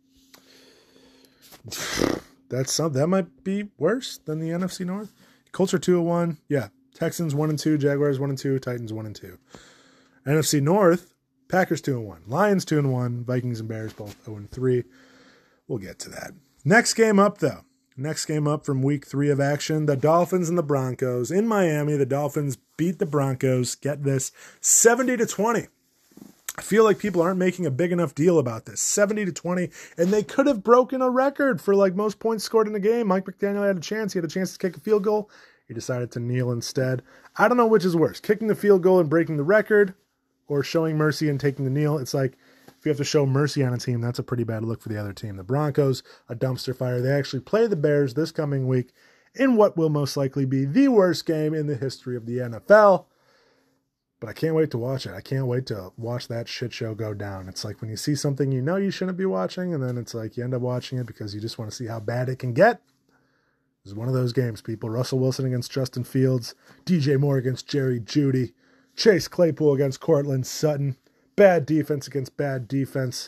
that's some. That might be worse than the N F C North. Colts are two and one. Yeah. Texans one and two. Jaguars one and two. Titans one and two. N F C North. Packers two and one. Lions two and one. Vikings and Bears both zero and three. We'll get to that. Next game up, though. Next game up from week three of action. The Dolphins and the Broncos. In Miami, the Dolphins beat the Broncos. Get this, seventy to twenty. I feel like people aren't making a big enough deal about this. seventy to twenty. And they could have broken a record for like most points scored in a game. Mike McDaniel had a chance. He had a chance to kick a field goal. He decided to kneel instead. I don't know which is worse. Kicking the field goal and breaking the record or showing mercy and taking the kneel. It's like, if you have to show mercy on a team, that's a pretty bad look for the other team. The Broncos, a dumpster fire. They actually play the Bears this coming week in what will most likely be the worst game in the history of the N F L. But I can't wait to watch it. I can't wait to watch that shit show go down. It's like when you see something you know you shouldn't be watching, and then it's like you end up watching it because you just want to see how bad it can get. This is one of those games, people. Russell Wilson against Justin Fields. D J Moore against Jerry Jeudy. Chase Claypool against Cortland Sutton. Bad defense against bad defense.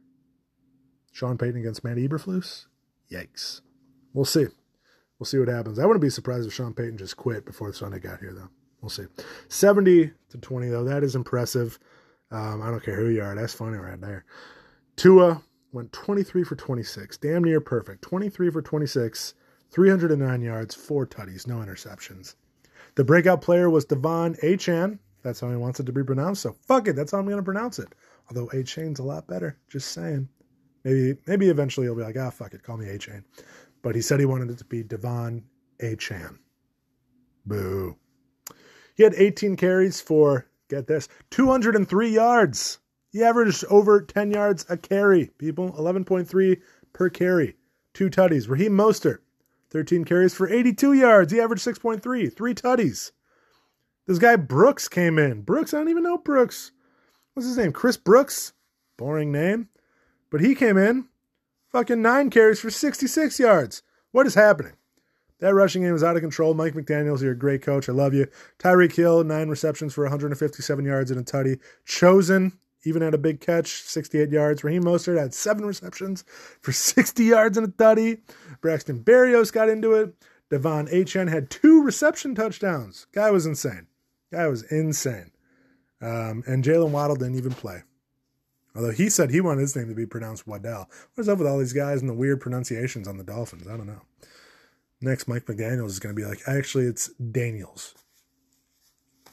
Sean Payton against Matt Eberflus? Yikes. We'll see. We'll see what happens. I wouldn't be surprised if Sean Payton just quit before Sunday got here, though. We'll see. seventy to twenty, though. That is impressive. Um, I don't care who you are. That's funny right there. Tua went twenty-three for twenty-six. Damn near perfect. twenty-three for twenty-six. three hundred nine yards, four tutties, no interceptions. The breakout player was Devon Achane. That's how he wants it to be pronounced. So fuck it. That's how I'm going to pronounce it. Although Achane's a lot better. Just saying. Maybe maybe eventually he'll be like, ah, fuck it. Call me Achane. But he said he wanted it to be Devon Achane. Boo. He had eighteen carries for, get this, two hundred three yards. He averaged over ten yards a carry, people. eleven point three per carry. Two tutties. Raheem Mostert, thirteen carries for eighty-two yards. He averaged six point three. Three tutties. This guy Brooks came in. Brooks, I don't even know Brooks. What's his name? Chris Brooks? Boring name. But he came in. Fucking nine carries for sixty-six yards. What is happening? That rushing game is out of control. Mike McDaniels, you're a great coach. I love you. Tyreek Hill, nine receptions for one hundred fifty-seven yards and a tutty. Chosen, even had a big catch, sixty-eight yards. Raheem Mostert had seven receptions for sixty yards and a tutty. Braxton Berrios got into it. Devon Achane had two reception touchdowns. Guy was insane. Guy was insane. Um, and Jalen Waddle didn't even play. Although he said he wanted his name to be pronounced Waddell. What's up with all these guys and the weird pronunciations on the Dolphins? I don't know. Next, Mike McDaniels is going to be like, actually, it's Daniels.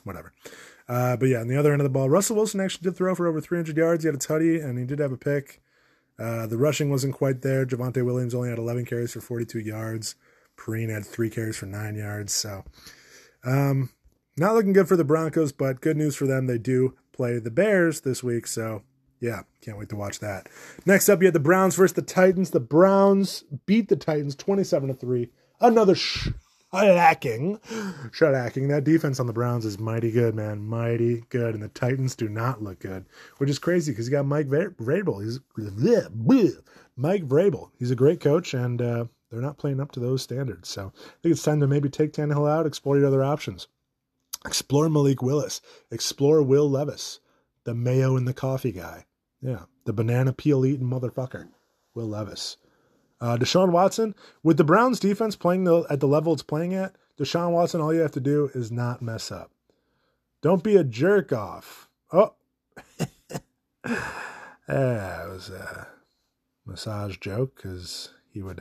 whatever. Uh, but yeah, on the other end of the ball, Russell Wilson actually did throw for over three hundred yards. He had a tutty, and he did have a pick. Uh, the rushing wasn't quite there. Javonte Williams only had eleven carries for forty-two yards. Perine had three carries for nine yards. So, um, not looking good for the Broncos, but good news for them. They do play the Bears this week. So, yeah, can't wait to watch that. Next up, you had the Browns versus the Titans. The Browns beat the Titans twenty-seven to three. Another sh- Shellacking. Shellacking. That defense on the Browns is mighty good, man. Mighty good. And the Titans do not look good, which is crazy because you got Mike Vrabel. He's bleh, bleh, Mike Vrabel. He's a great coach, and uh, they're not playing up to those standards. So I think it's time to maybe take Tannehill out, explore your other options. Explore Malik Willis. Explore Will Levis, the mayo and the coffee guy. Yeah, the banana peel eating motherfucker, Will Levis. Uh, Deshaun Watson, with the Browns defense playing the, at the level it's playing at, Deshaun Watson, all you have to do is not mess up. Don't be a jerk off. Oh, that was a massage joke because he would.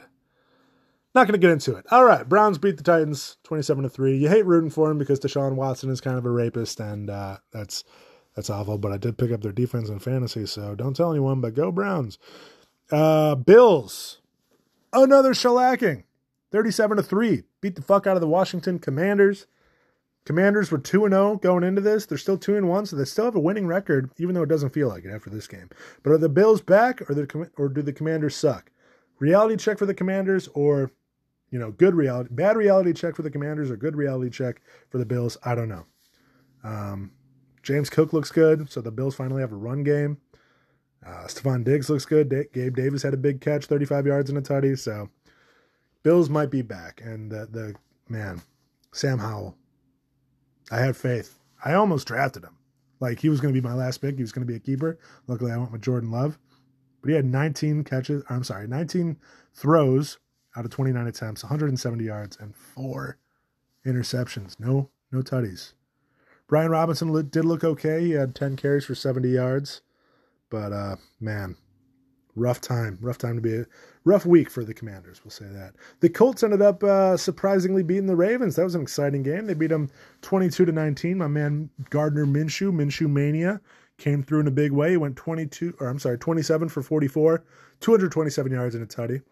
Not going to get into it. All right, Browns beat the Titans twenty-seven to three. You hate rooting for him because Deshaun Watson is kind of a rapist, and uh, that's that's awful. But I did pick up their defense in fantasy, so don't tell anyone. But go Browns. Uh, Bills. Another shellacking, thirty-seven to three. Beat the fuck out of the Washington Commanders. Commanders were two and oh going into this. They're still two and one, so they still have a winning record, even though it doesn't feel like it after this game. But are the Bills back, or, the, or do the Commanders suck? Reality check for the Commanders, or, you know, good reality, bad reality check for the Commanders, or good reality check for the Bills? I don't know. Um, James Cook looks good, so the Bills finally have a run game. Uh, Stephon Diggs looks good. D- Gabe Davis had a big catch, thirty-five yards and a tutty. So, Bills might be back. And the, the man, Sam Howell, I had faith. I almost drafted him. Like, he was going to be my last pick. He was going to be a keeper. Luckily, I went with Jordan Love. But he had nineteen catches, I'm sorry, nineteen throws out of twenty-nine attempts, one hundred seventy yards, and four interceptions. No, no tutties. Brian Robinson did look okay. He had ten carries for seventy yards. But, uh, man, rough time. Rough time to be a rough week for the Commanders, we'll say that. The Colts ended up uh, surprisingly beating the Ravens. That was an exciting game. They beat them twenty-two to nineteen. My man Gardner Minshew, Minshew Mania, came through in a big way. He went twenty-two, or I'm sorry, twenty-seven for forty-four, two hundred twenty-seven yards and a tutty.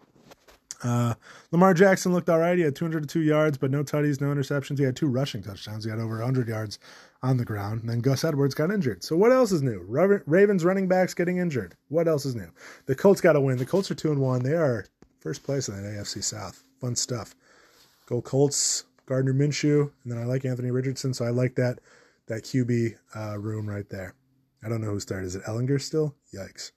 Uh, Lamar Jackson looked all right. He had two hundred two yards, but no tutties, no interceptions. He had two rushing touchdowns. He had over one hundred yards on the ground. And then Gus Edwards got injured. So what else is new? Ravens running backs getting injured. What else is new? The Colts got to win. The Colts are two and one. They are first place in that A F C South. Fun stuff. Go Colts, Gardner Minshew, and then I like Anthony Richardson, so I like that that Q B uh, room right there. I don't know who started. Is it Ellinger still? Yikes.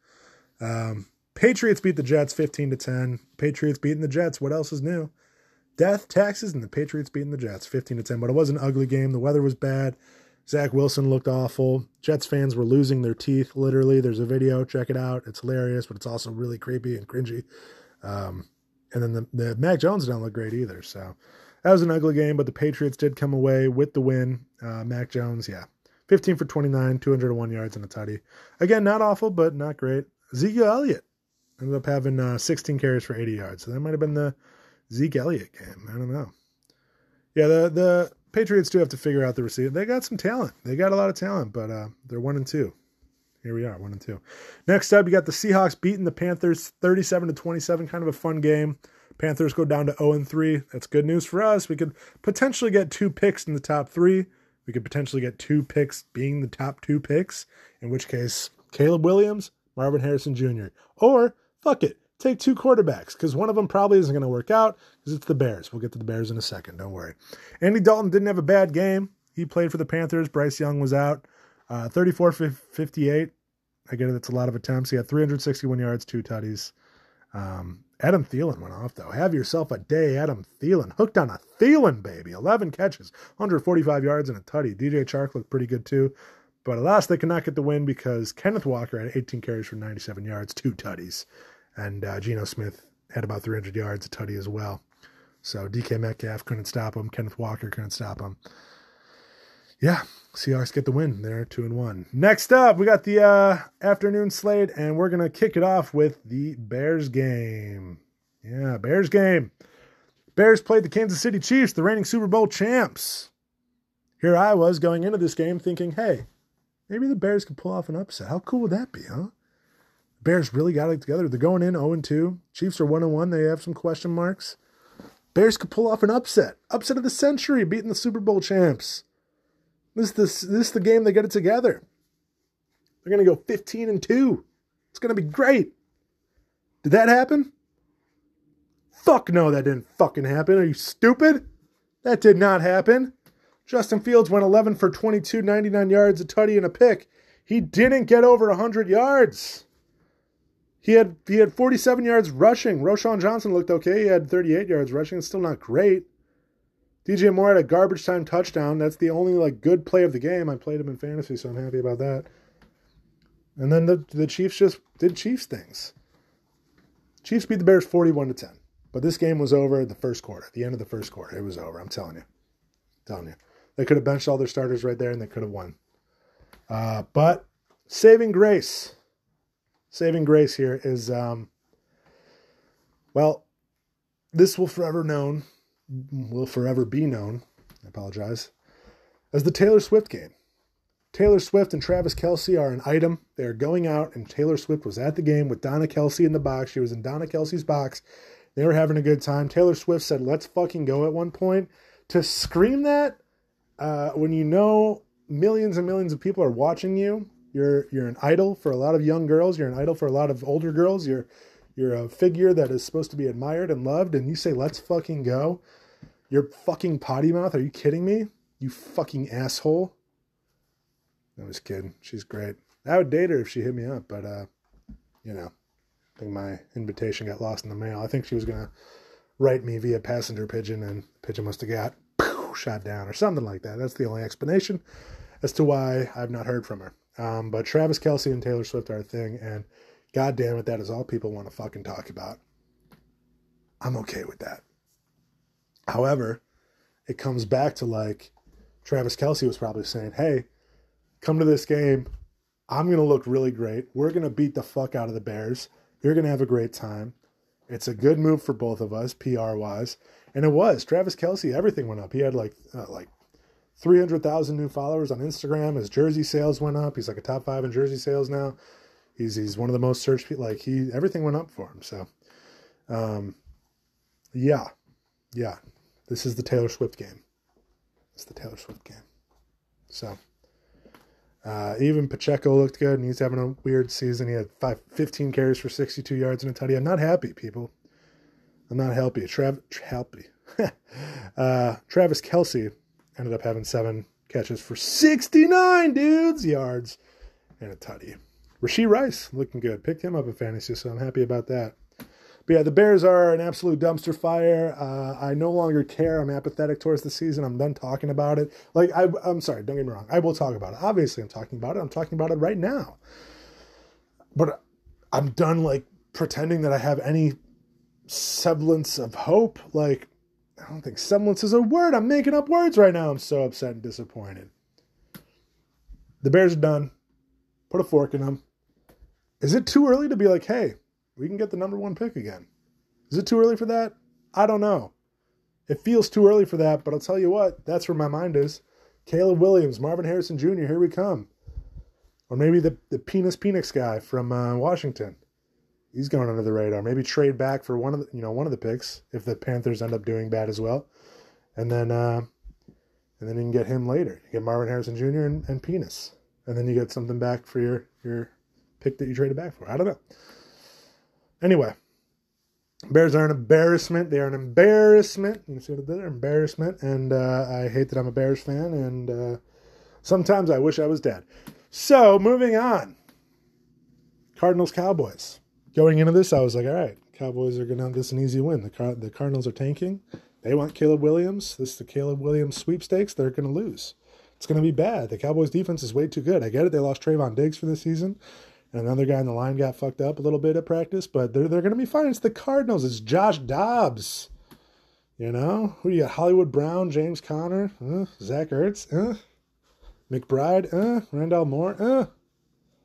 Um, Patriots beat the Jets fifteen to ten. Patriots beating the Jets. What else is new? Death, taxes, and the Patriots beating the Jets fifteen to ten. But it was an ugly game. The weather was bad. Zach Wilson looked awful. Jets fans were losing their teeth, literally. There's a video. Check it out. It's hilarious, but it's also really creepy and cringy. Um, and then the, the Mac Jones don't look great either. So that was an ugly game, but the Patriots did come away with the win. Uh, Mac Jones, yeah. fifteen for twenty-nine, two hundred one yards and a tutty. Again, not awful, but not great. Ezekiel Elliott ended up having uh, sixteen carries for eighty yards. So that might have been the Zeke Elliott game. I don't know. Yeah, the the Patriots do have to figure out the receiver. They got some talent. They got a lot of talent, but uh, they're one and two. Here we are, one and two. Next up, you got the Seahawks beating the Panthers thirty-seven to twenty-seven. Kind of a fun game. Panthers go down to oh and three. That's good news for us. We could potentially get two picks in the top three. We could potentially get two picks being the top two picks, in which case Caleb Williams, Marvin Harrison Junior Or, fuck it, take two quarterbacks, because one of them probably isn't going to work out, because it's the Bears. We'll get to the Bears in a second, don't worry. Andy Dalton didn't have a bad game. He played for the Panthers. Bryce Young was out. Uh, thirty-four fifty-eight. I get it, that's a lot of attempts. He had three hundred sixty-one yards, two tutties. Um, Adam Thielen went off, though. Have yourself a day, Adam Thielen. Hooked on a Thielen, baby. eleven catches, one hundred forty-five yards and a tutty. D J Chark looked pretty good, too. But alas, they could not get the win because Kenneth Walker had eighteen carries for ninety-seven yards, two tutties. And uh, Geno Smith had about three hundred yards, a tutty as well. So D K Metcalf couldn't stop him. Kenneth Walker couldn't stop him. Yeah, Seahawks get the win. They're two and one. Next up, we got the uh, afternoon slate, and we're going to kick it off with the Bears game. Yeah, Bears game. Bears played the Kansas City Chiefs, the reigning Super Bowl champs. here I was going into this game thinking, hey, maybe the Bears could pull off an upset. How cool would that be, huh? Bears really got it together. They're going in oh and two. Chiefs are one and one. They have some question marks. Bears could pull off an upset. Upset of the century, beating the Super Bowl champs. This is the, this is the game they get it together. They're going to go fifteen and two. It's going to be great. Did that happen? Fuck no, that didn't fucking happen. Are you stupid? That did not happen. Justin Fields went eleven for twenty-two, ninety-nine yards, a tutty, and a pick. He didn't get over one hundred yards. He had he had forty-seven yards rushing. Roschon Johnson looked okay. He had thirty-eight yards rushing. It's still not great. D J Moore had a garbage time touchdown. That's the only like good play of the game. I played him in fantasy, so I'm happy about that. And then the, the Chiefs just did Chiefs things. Chiefs beat the Bears forty-one to ten. But this game was over at the first quarter. At the end of the first quarter, it was over. I'm telling you. I'm telling you. They could have benched all their starters right there, and they could have won. Uh, but saving grace. Saving grace here is, um, well, this will forever known, will forever be known, I apologize, as the Taylor Swift game. Taylor Swift and Travis Kelce are an item. They are going out, and Taylor Swift was at the game with Donna Kelce in the box. She was in Donna Kelce's box. They were having a good time. Taylor Swift said, let's fucking go at one point. To scream that uh, when you know millions and millions of people are watching you, you're you're an idol for a lot of young girls. You're an idol for a lot of older girls. You're you're a figure that is supposed to be admired and loved, and you say, let's fucking go. You're fucking potty mouth. Are you kidding me? You fucking asshole. I was kidding. She's great. I would date her if she hit me up, but, uh, you know, I think my invitation got lost in the mail. I think she was going to write me via passenger pigeon, and the pigeon must have got poof, shot down or something like that. That's the only explanation as to why I've not heard from her. Um, but Travis Kelce and Taylor Swift are a thing, and God damn it, that is all people want to fucking talk about. I'm okay with that. However, it comes back to like Travis Kelce was probably saying, hey, come to this game. I'm going to look really great. We're going to beat the fuck out of the Bears. You're going to have a great time. It's a good move for both of us, P R-wise. And it was. Travis Kelce, everything went up. He had like uh, like three hundred thousand new followers on Instagram. His jersey sales went up. He's like a top five in jersey sales now. He's he's one of the most searched people. Like, he, everything went up for him. So, um, yeah. Yeah. This is the Taylor Swift game. It's the Taylor Swift game. So, uh, even Pacheco looked good, and he's having a weird season. He had five, fifteen carries for sixty-two yards and a tutty. I'm not happy, people. I'm not happy. Trav, happy. uh, Travis Kelce ended up having seven catches for sixty-nine dudes yards and a tutty. Rashee Rice looking good. Picked him up in fantasy, so I'm happy about that. But yeah, the Bears are an absolute dumpster fire. Uh, I no longer care. I'm apathetic towards the season. I'm done talking about it. Like, I, I'm sorry, don't get me wrong. I will talk about it. Obviously, I'm talking about it. I'm talking about it right now. But I'm done, like, pretending that I have any semblance of hope. Like, I don't think semblance is a word. I'm making up words right now. I'm so upset and disappointed. The Bears are done. Put a fork in them. Is it too early to be like, hey, we can get the number one pick again? Is it too early for that? I don't know. It feels too early for that, but I'll tell you what, that's where my mind is. Caleb Williams, Marvin Harrison Junior, here we come. Or maybe the, the Penis Penix guy from uh, Washington. He's going under the radar. Maybe trade back for one of the, you know, one of the picks if the Panthers end up doing bad as well. And then uh, and then you can get him later. You get Marvin Harrison Junior and, and Penis. And then you get something back for your, your pick that you traded back for. I don't know. Anyway, Bears are an embarrassment. They are an embarrassment. You see what I did there? Embarrassment. And uh, I hate that I'm a Bears fan. And uh, sometimes I wish I was dead. So, moving on. Cardinals, Cowboys. Going into this, I was like, all right, Cowboys are going to have this an easy win. The, Car- the Cardinals are tanking. They want Caleb Williams. This is the Caleb Williams sweepstakes. They're going to lose. It's going to be bad. The Cowboys' defense is way too good. I get it. They lost Trayvon Diggs for the season. And another guy in the line got fucked up a little bit at practice, but they're they're going to be fine. It's the Cardinals. It's Josh Dobbs. You know? Who do you got? Hollywood Brown, James Conner, uh, Zach Ertz, uh, McBride, uh, Randall Moore, uh.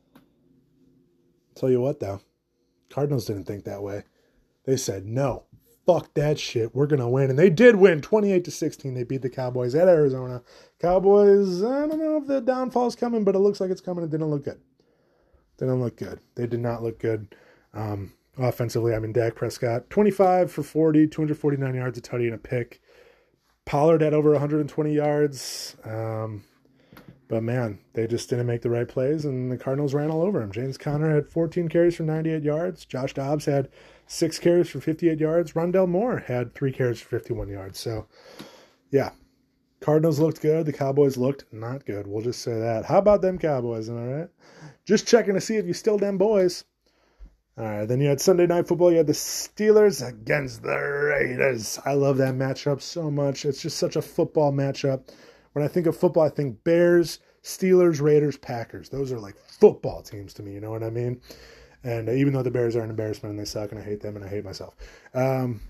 Tell you what, though. Cardinals didn't think that way. They said, no, fuck that shit. We're going to win. And they did win twenty-eight to sixteen. They beat the Cowboys at Arizona. Cowboys, I don't know if the downfall's coming, but it looks like it's coming. It didn't look good. Didn't look good. They did not look good. Um, offensively, I mean, Dak Prescott, twenty-five for forty, two hundred forty-nine yards, a tutty and a pick. Pollard had over one hundred twenty yards. Um, but, man, they just didn't make the right plays, and the Cardinals ran all over him. James Conner had fourteen carries for ninety-eight yards. Josh Dobbs had six carries for fifty-eight yards. Rondell Moore had three carries for fifty-one yards. So, yeah, Cardinals looked good. The Cowboys looked not good. We'll just say that. How about them Cowboys, am I right? Just checking to see if you still them boys. All right, then you had Sunday Night Football. You had the Steelers against the Raiders. I love that matchup so much. It's just such a football matchup. When I think of football, I think Bears, Steelers, Raiders, Packers. Those are like football teams to me, you know what I mean? And uh, even though the Bears are an embarrassment and they suck and I hate them and I hate myself. Um,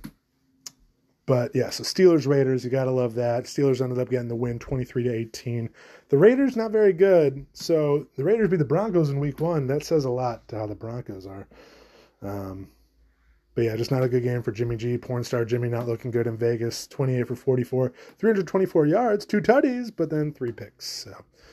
but, yeah, so Steelers, Raiders, you got to love that. Steelers ended up getting the win twenty-three to eighteen. The Raiders, not very good. So the Raiders beat the Broncos in week one. That says a lot to how the Broncos are. Um, but, yeah, just not a good game for Jimmy G. Porn star Jimmy not looking good in Vegas. twenty-eight for forty-four. three hundred twenty-four yards, two tutties, but then three picks. So,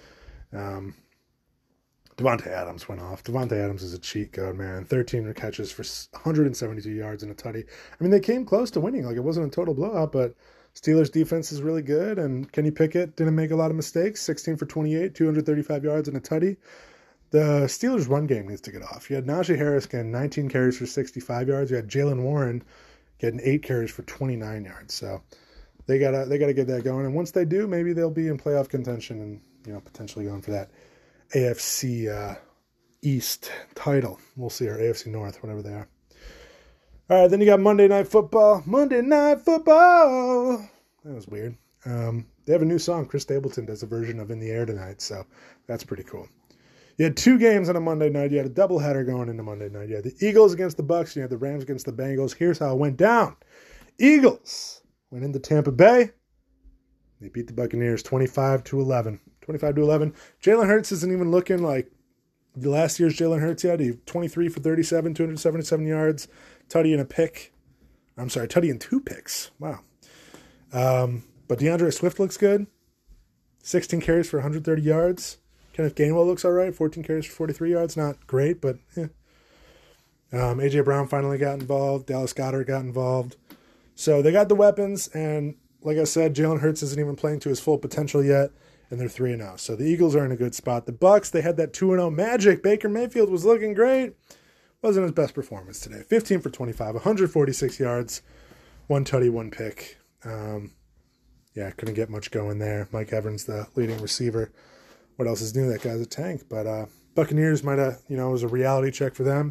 um, Devontae Adams went off. Devontae Adams is a cheat code, man. thirteen catches for one hundred seventy-two yards and a tutty. I mean, they came close to winning. Like, it wasn't a total blowout, but Steelers' defense is really good, and Kenny Pickett didn't make a lot of mistakes. sixteen for twenty-eight, two hundred thirty-five yards and a tutty. The Steelers' run game needs to get off. You had Najee Harris getting nineteen carries for sixty-five yards. You had Jaylen Warren getting eight carries for twenty-nine yards. So they gotta they gotta get that going. And once they do, maybe they'll be in playoff contention and, you know, potentially going for that A F C uh, East title. We'll see, or A F C North, whatever they are. All right, then you got Monday Night Football. Monday Night Football. That was weird. Um, they have a new song. Chris Stapleton does a version of In the Air tonight, so that's pretty cool. You had two games on a Monday night. You had a doubleheader going into Monday night. You had the Eagles against the Bucks. You had the Rams against the Bengals. Here's how it went down. Eagles went into Tampa Bay. They beat the Buccaneers twenty-five to eleven. twenty-five to eleven. Jalen Hurts isn't even looking like the last year's Jalen Hurts yet. He twenty-three for thirty-seven, two hundred seventy-seven yards, tutty and a pick. I'm sorry, tutty and two picks. Wow. Um, but DeAndre Swift looks good. sixteen carries for one hundred thirty yards. Kenneth Gainwell looks all right. fourteen carries for forty-three yards. Not great, but yeah. Um, A J Brown finally got involved. Dallas Goedert got involved. So they got the weapons, and like I said, Jalen Hurts isn't even playing to his full potential yet, and they're three and oh. So the Eagles are in a good spot. The Bucks, they had that two and oh magic. Baker Mayfield was looking great. Wasn't his best performance today. fifteen for twenty-five, one hundred forty-six yards, one tutty, one pick. Um, yeah, couldn't get much going there. Mike Evans, the leading receiver. What else is new? That guy's a tank. But uh, Buccaneers might have, you know, it was a reality check for them.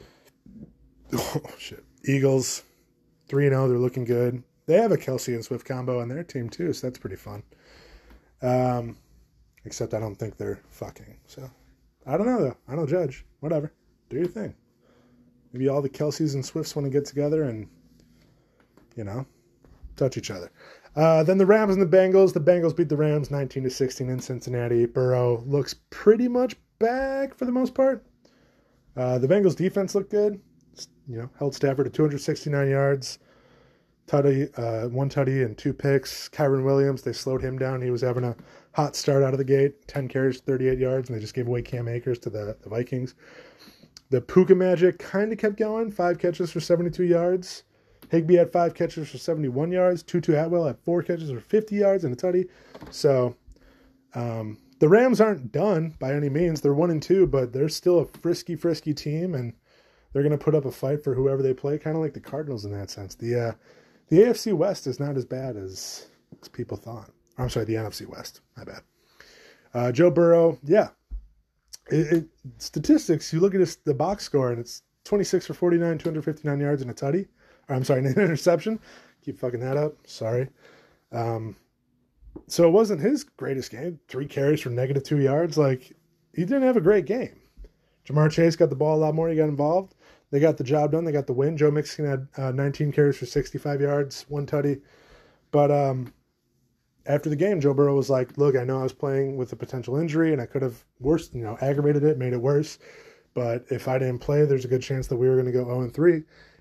Oh, shit. Eagles, three and oh. They're looking good. They have a Kelsey and Swift combo on their team, too, so that's pretty fun. Um, except I don't think they're fucking. So, I don't know, though. I don't judge. Whatever. Do your thing. Maybe all the Kelseys and Swifts want to get together and, you know, touch each other. Uh, then the Rams and the Bengals. The Bengals beat the Rams nineteen to sixteen in Cincinnati. Burrow looks pretty much back for the most part. Uh, the Bengals defense looked good. You know, held Stafford to two hundred sixty-nine yards, tutty, uh, one tutty and two picks. Kyron Williams, they slowed him down. He was having a hot start out of the gate. ten carries, thirty-eight yards, and they just gave away Cam Akers to the, the Vikings. The Puka Magic kind of kept going. Five catches for seventy-two yards. Higbee had five catches for seventy-one yards. Tutu Atwell had four catches for fifty yards and a tutty. So um, the Rams aren't done by any means. They're one and two, but they're still a frisky, frisky team, and they're going to put up a fight for whoever they play, kind of like the Cardinals in that sense. The uh, the A F C West is not as bad as, as people thought. I'm sorry, the N F C West. My bad. Uh, Joe Burrow, yeah. It, it, statistics, you look at his, the box score, and it's twenty-six for forty-nine, two hundred fifty-nine yards and a tutty. Or, I'm sorry, an interception. Keep fucking that up. Sorry. Um, so it wasn't his greatest game. Three carries for negative two yards. Like, he didn't have a great game. Jamar Chase got the ball a lot more. He got involved. They got the job done. They got the win. Joe Mixon had uh, nineteen carries for sixty-five yards, one tutty. But um, after the game, Joe Burrow was like, look, I know I was playing with a potential injury, and I could have worse, you know, aggravated it, made it worse. But if I didn't play, there's a good chance that we were going to go oh and three.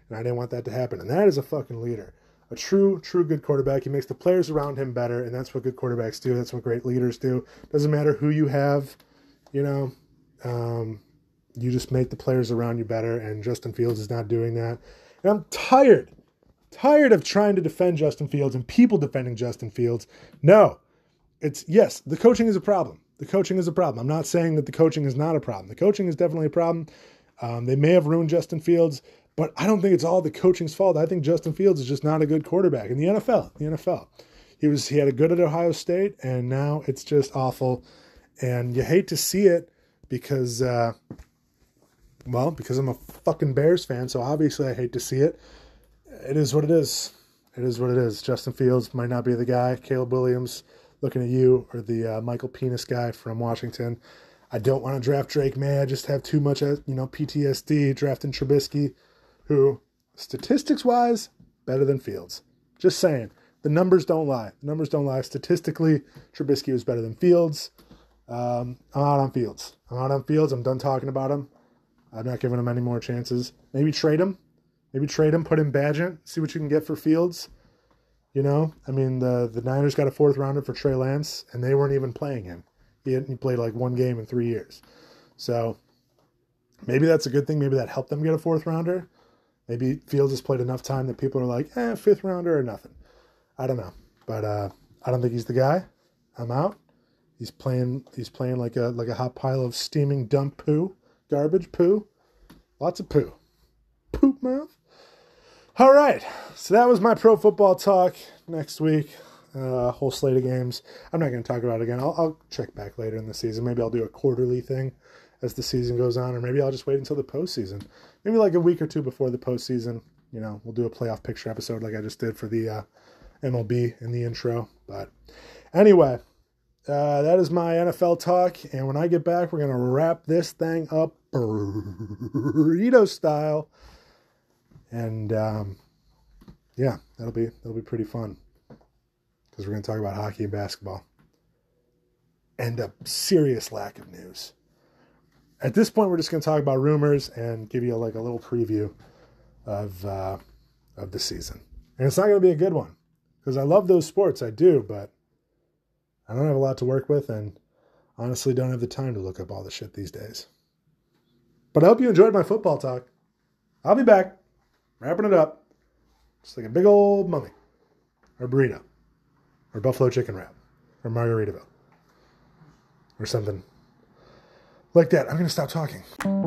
and I didn't want that to happen. And that is a fucking leader. A true, true good quarterback. He makes the players around him better, and that's what good quarterbacks do. That's what great leaders do. Doesn't matter who you have, you know, um, you just make the players around you better, and Justin Fields is not doing that. And I'm tired, tired of trying to defend Justin Fields and people defending Justin Fields. No, it's, yes, the coaching is a problem. The coaching is a problem. I'm not saying that the coaching is not a problem. The coaching is definitely a problem. Um, they may have ruined Justin Fields, but I don't think it's all the coaching's fault. I think Justin Fields is just not a good quarterback in the N F L. The N F L. He was he had a good at Ohio State, and now it's just awful. And you hate to see it because, uh, well, because I'm a fucking Bears fan, so obviously I hate to see it. It is what it is. It is what it is. Justin Fields might not be the guy. Caleb Williams, looking at you, or the uh, Michael Penis guy from Washington. I don't want to draft Drake May. I just have too much, you know, P T S D drafting Trubisky, who, statistics-wise, better than Fields. Just saying. The numbers don't lie. The numbers don't lie. Statistically, Trubisky was better than Fields. Um, I'm out on Fields. I'm out on Fields. I'm done talking about him. I'm not giving him any more chances. Maybe trade him. Maybe trade him, put in Badgett, see what you can get for Fields. You know, I mean, the, the Niners got a fourth rounder for Trey Lance, and they weren't even playing him. He, had, he played like one game in three years. So maybe that's a good thing. Maybe that helped them get a fourth rounder. Maybe Fields has played enough time that people are like, eh, fifth rounder or nothing. I don't know. But uh, I don't think he's the guy. I'm out. He's playing He's playing like a like a hot pile of steaming dump poo. Garbage poo. Lots of poo. Poop mouth. All right. So that was my pro football talk. Next week, a uh, whole slate of games. I'm not going to talk about it again. I'll, I'll check back later in the season. Maybe I'll do a quarterly thing as the season goes on, or maybe I'll just wait until the postseason. Maybe like a week or two before the postseason, you know, we'll do a playoff picture episode like I just did for the uh, M L B in the intro. But anyway, uh, that is my N F L talk. And when I get back, we're going to wrap this thing up burrito style. And um, yeah, that'll be that'll be pretty fun because we're going to talk about hockey and basketball and a serious lack of news. At this point, we're just going to talk about rumors and give you like a little preview of uh, of the season. And it's not going to be a good one because I love those sports, I do, but I don't have a lot to work with and honestly don't have the time to look up all the shit these days. But I hope you enjoyed my football talk. I'll be back, wrapping it up, just like a big old mummy, or burrito, or buffalo chicken wrap, or Margaritaville, or something like that. I'm going to stop talking.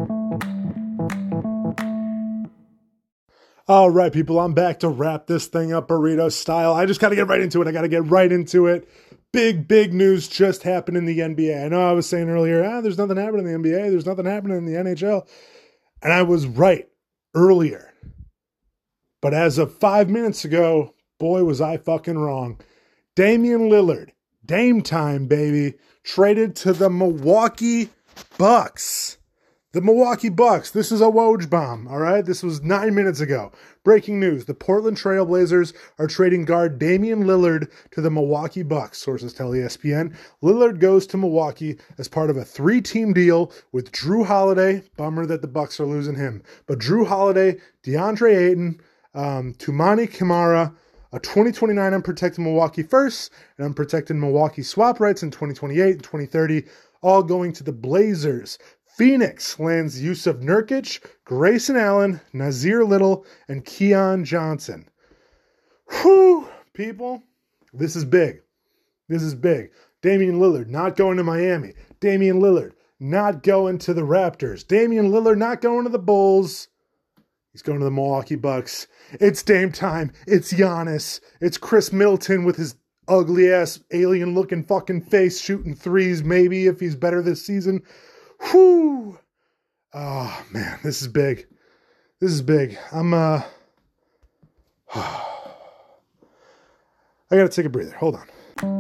All right, people, I'm back to wrap this thing up burrito style. I just got to get right into it. I got to get right into it. Big, big news just happened in the N B A. I know I was saying earlier, ah, there's nothing happening in the N B A. There's nothing happening in the N H L. And I was right earlier. But as of five minutes ago, boy, was I fucking wrong. Damian Lillard, Dame time, baby, traded to the Milwaukee Bucks. The Milwaukee Bucks. This is a Woj bomb, all right? This was nine minutes ago. Breaking news. The Portland Trail Blazers are trading guard Damian Lillard to the Milwaukee Bucks, sources tell E S P N. Lillard goes to Milwaukee as part of a three-team deal with Drew Holiday. Bummer that the Bucks are losing him. But Drew Holiday, DeAndre Ayton, um, Toumani Camara, a twenty twenty-nine unprotected Milwaukee first, and unprotected Milwaukee swap rights in twenty twenty-eight and twenty thirty, all going to the Blazers. Phoenix lands Yusuf Nurkic, Grayson Allen, Nazir Little, and Keon Johnson. Whew, people, this is big. This is big. Damian Lillard not going to Miami. Damian Lillard not going to the Raptors. Damian Lillard not going to the Bulls. He's going to the Milwaukee Bucks. It's Dame time. It's Giannis. It's Chris Middleton with his ugly-ass, alien-looking fucking face shooting threes, maybe, if he's better this season. Whew. Oh, man, this is big. This is big. I'm, uh... I gotta take a breather. Hold on.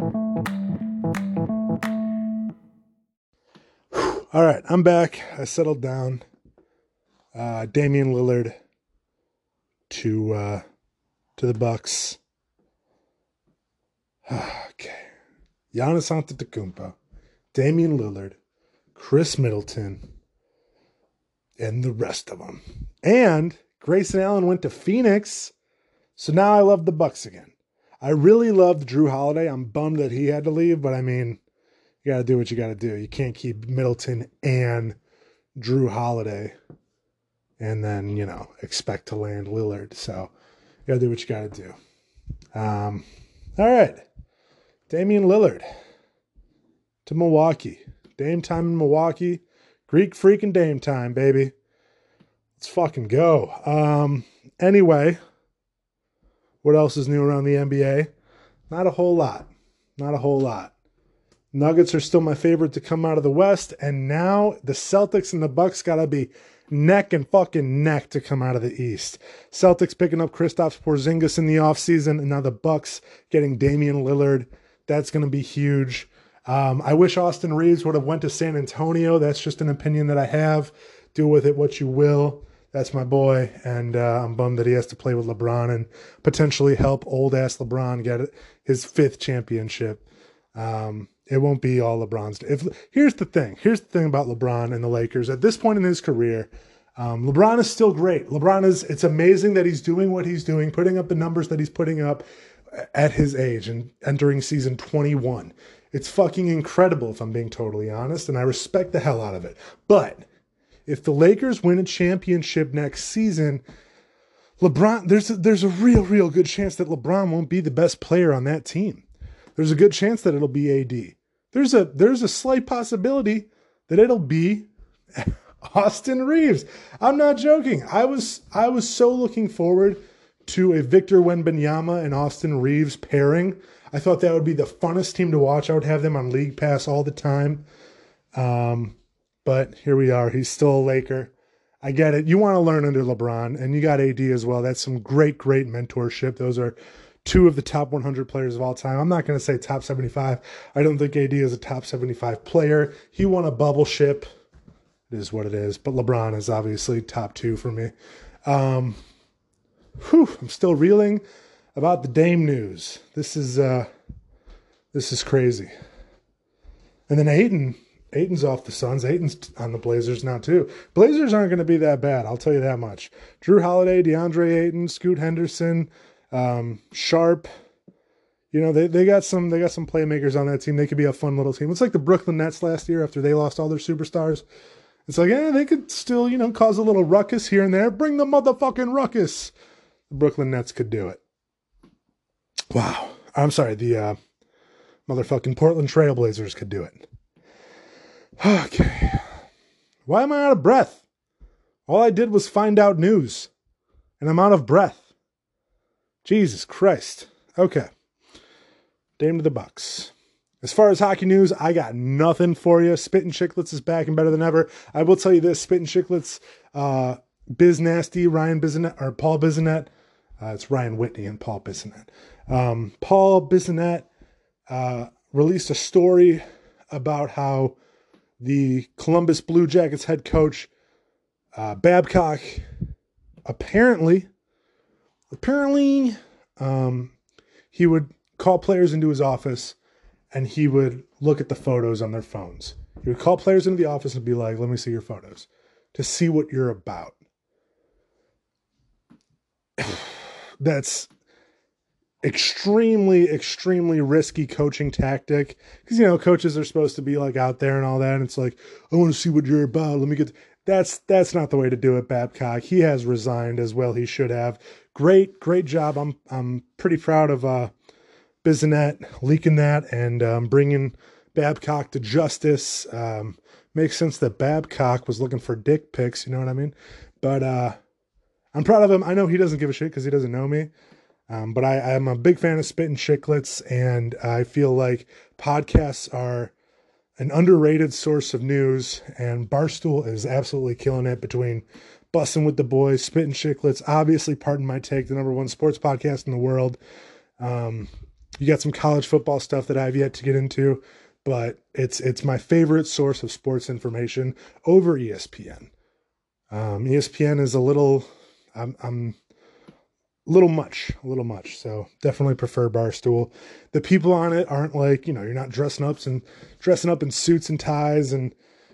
Whew. All right, I'm back. I settled down. Uh, Damian Lillard to, uh, to the Bucks. Okay. Giannis Antetokounmpo, Damian Lillard, Chris Middleton, and the rest of them. And Grayson Allen went to Phoenix. So now I love the Bucks again. I really loved Jrue Holiday. I'm bummed that he had to leave, but I mean, you got to do what you got to do. You can't keep Middleton and Jrue Holiday and then, you know, expect to land Lillard. So you got to do what you got to do. Um, all right. Damian Lillard to Milwaukee. Dame time in Milwaukee. Greek freaking Dame time, baby. Let's fucking go. Um, anyway, what else is new around the N B A? Not a whole lot. Not a whole lot. Nuggets are still my favorite to come out of the West, and now the Celtics and the Bucks got to be neck and fucking neck to come out of the East. Celtics picking up Kristaps Porzingis in the offseason, and now the Bucks getting Damian Lillard. That's going to be huge. Um, I wish Austin Reeves would have went to San Antonio. That's just an opinion that I have. Do with it what you will. That's my boy, and uh, I'm bummed that he has to play with LeBron and potentially help old-ass LeBron get his fifth championship. Um, it won't be all LeBron's. If Here's the thing. Here's the thing about LeBron and the Lakers. At this point in his career, um, LeBron is still great. LeBron is, it's amazing that he's doing what he's doing, putting up the numbers that he's putting up at his age and entering season twenty-one. It's fucking incredible, if I'm being totally honest, and I respect the hell out of it. But if the Lakers win a championship next season, LeBron, there's a, there's a real, real good chance that LeBron won't be the best player on that team. There's a good chance that it'll be A D. There's a there's a slight possibility that it'll be Austin Reeves. I'm not joking. I was I was so looking forward to a Victor Wembanyama and Austin Reeves pairing. I thought that would be the funnest team to watch. I would have them on League Pass all the time. Um, but here we are. He's still a Laker. I get it. You want to learn under LeBron, and you got A D as well. That's some great, great mentorship. Those are two of the top one hundred players of all time. I'm not going to say top seventy-five. I don't think A D is a top seventy-five player. He won a bubble ship. It is what it is. But LeBron is obviously top two for me. Um, whew, I'm still reeling about the Dame news. This is uh, this is crazy. And then Ayton, Ayton's off the Suns. Ayton's on the Blazers now too. Blazers aren't going to be that bad. I'll tell you that much. Jrue Holiday, DeAndre Ayton, Scoot Henderson, um, Sharp. You know, they, they got some they got some playmakers on that team. They could be a fun little team. It's like the Brooklyn Nets last year after they lost all their superstars. It's like, yeah, they could still, you know, cause a little ruckus here and there. Bring the motherfucking ruckus. The Brooklyn Nets could do it. Wow. I'm sorry, the uh, motherfucking Portland Trailblazers could do it. Okay. Why am I out of breath? All I did was find out news. And I'm out of breath. Jesus Christ. Okay. Dame to the Bucks. As far as hockey news, I got nothing for you. Spittin' Chicklets is back and better than ever. I will tell you this, Spittin' Chicklets, uh, Biz Nasty, Ryan Bisonet, or Paul Bisonet. Uh, it's Ryan Whitney and Paul Bisonet. Um, Paul Bisonet uh, released a story about how the Columbus Blue Jackets head coach, uh, Babcock, apparently, apparently, um, he would call players into his office and he would look at the photos on their phones. He would call players into the office and be like, let me see your photos to see what you're about. That's extremely, extremely risky coaching tactic. Because, you know, coaches are supposed to be like out there and all that. And it's like, I want to see what you're about. Let me get... That's that's not the way to do it, Babcock. He has resigned as well. He should have. Great, great job. I'm I'm pretty proud of uh, Bisonet leaking that and um, bringing Babcock to justice. Um, makes sense that Babcock was looking for dick pics, you know what I mean? But uh, I'm proud of him. I know he doesn't give a shit because he doesn't know me. Um, but I, I'm a big fan of Spittin' Chicklets, and I feel like podcasts are an underrated source of news, and Barstool is absolutely killing it between Bussin' with the Boys, Spittin' Chicklets, obviously, pardon my take, the number one sports podcast in the world. Um, you got some college football stuff that I've yet to get into, but it's it's my favorite source of sports information over E S P N. Um, E S P N is a little, I'm, I'm a little much, a little much. So definitely prefer Barstool. The people on it aren't like, you know, you're not dressing up and dressing up in suits and ties and,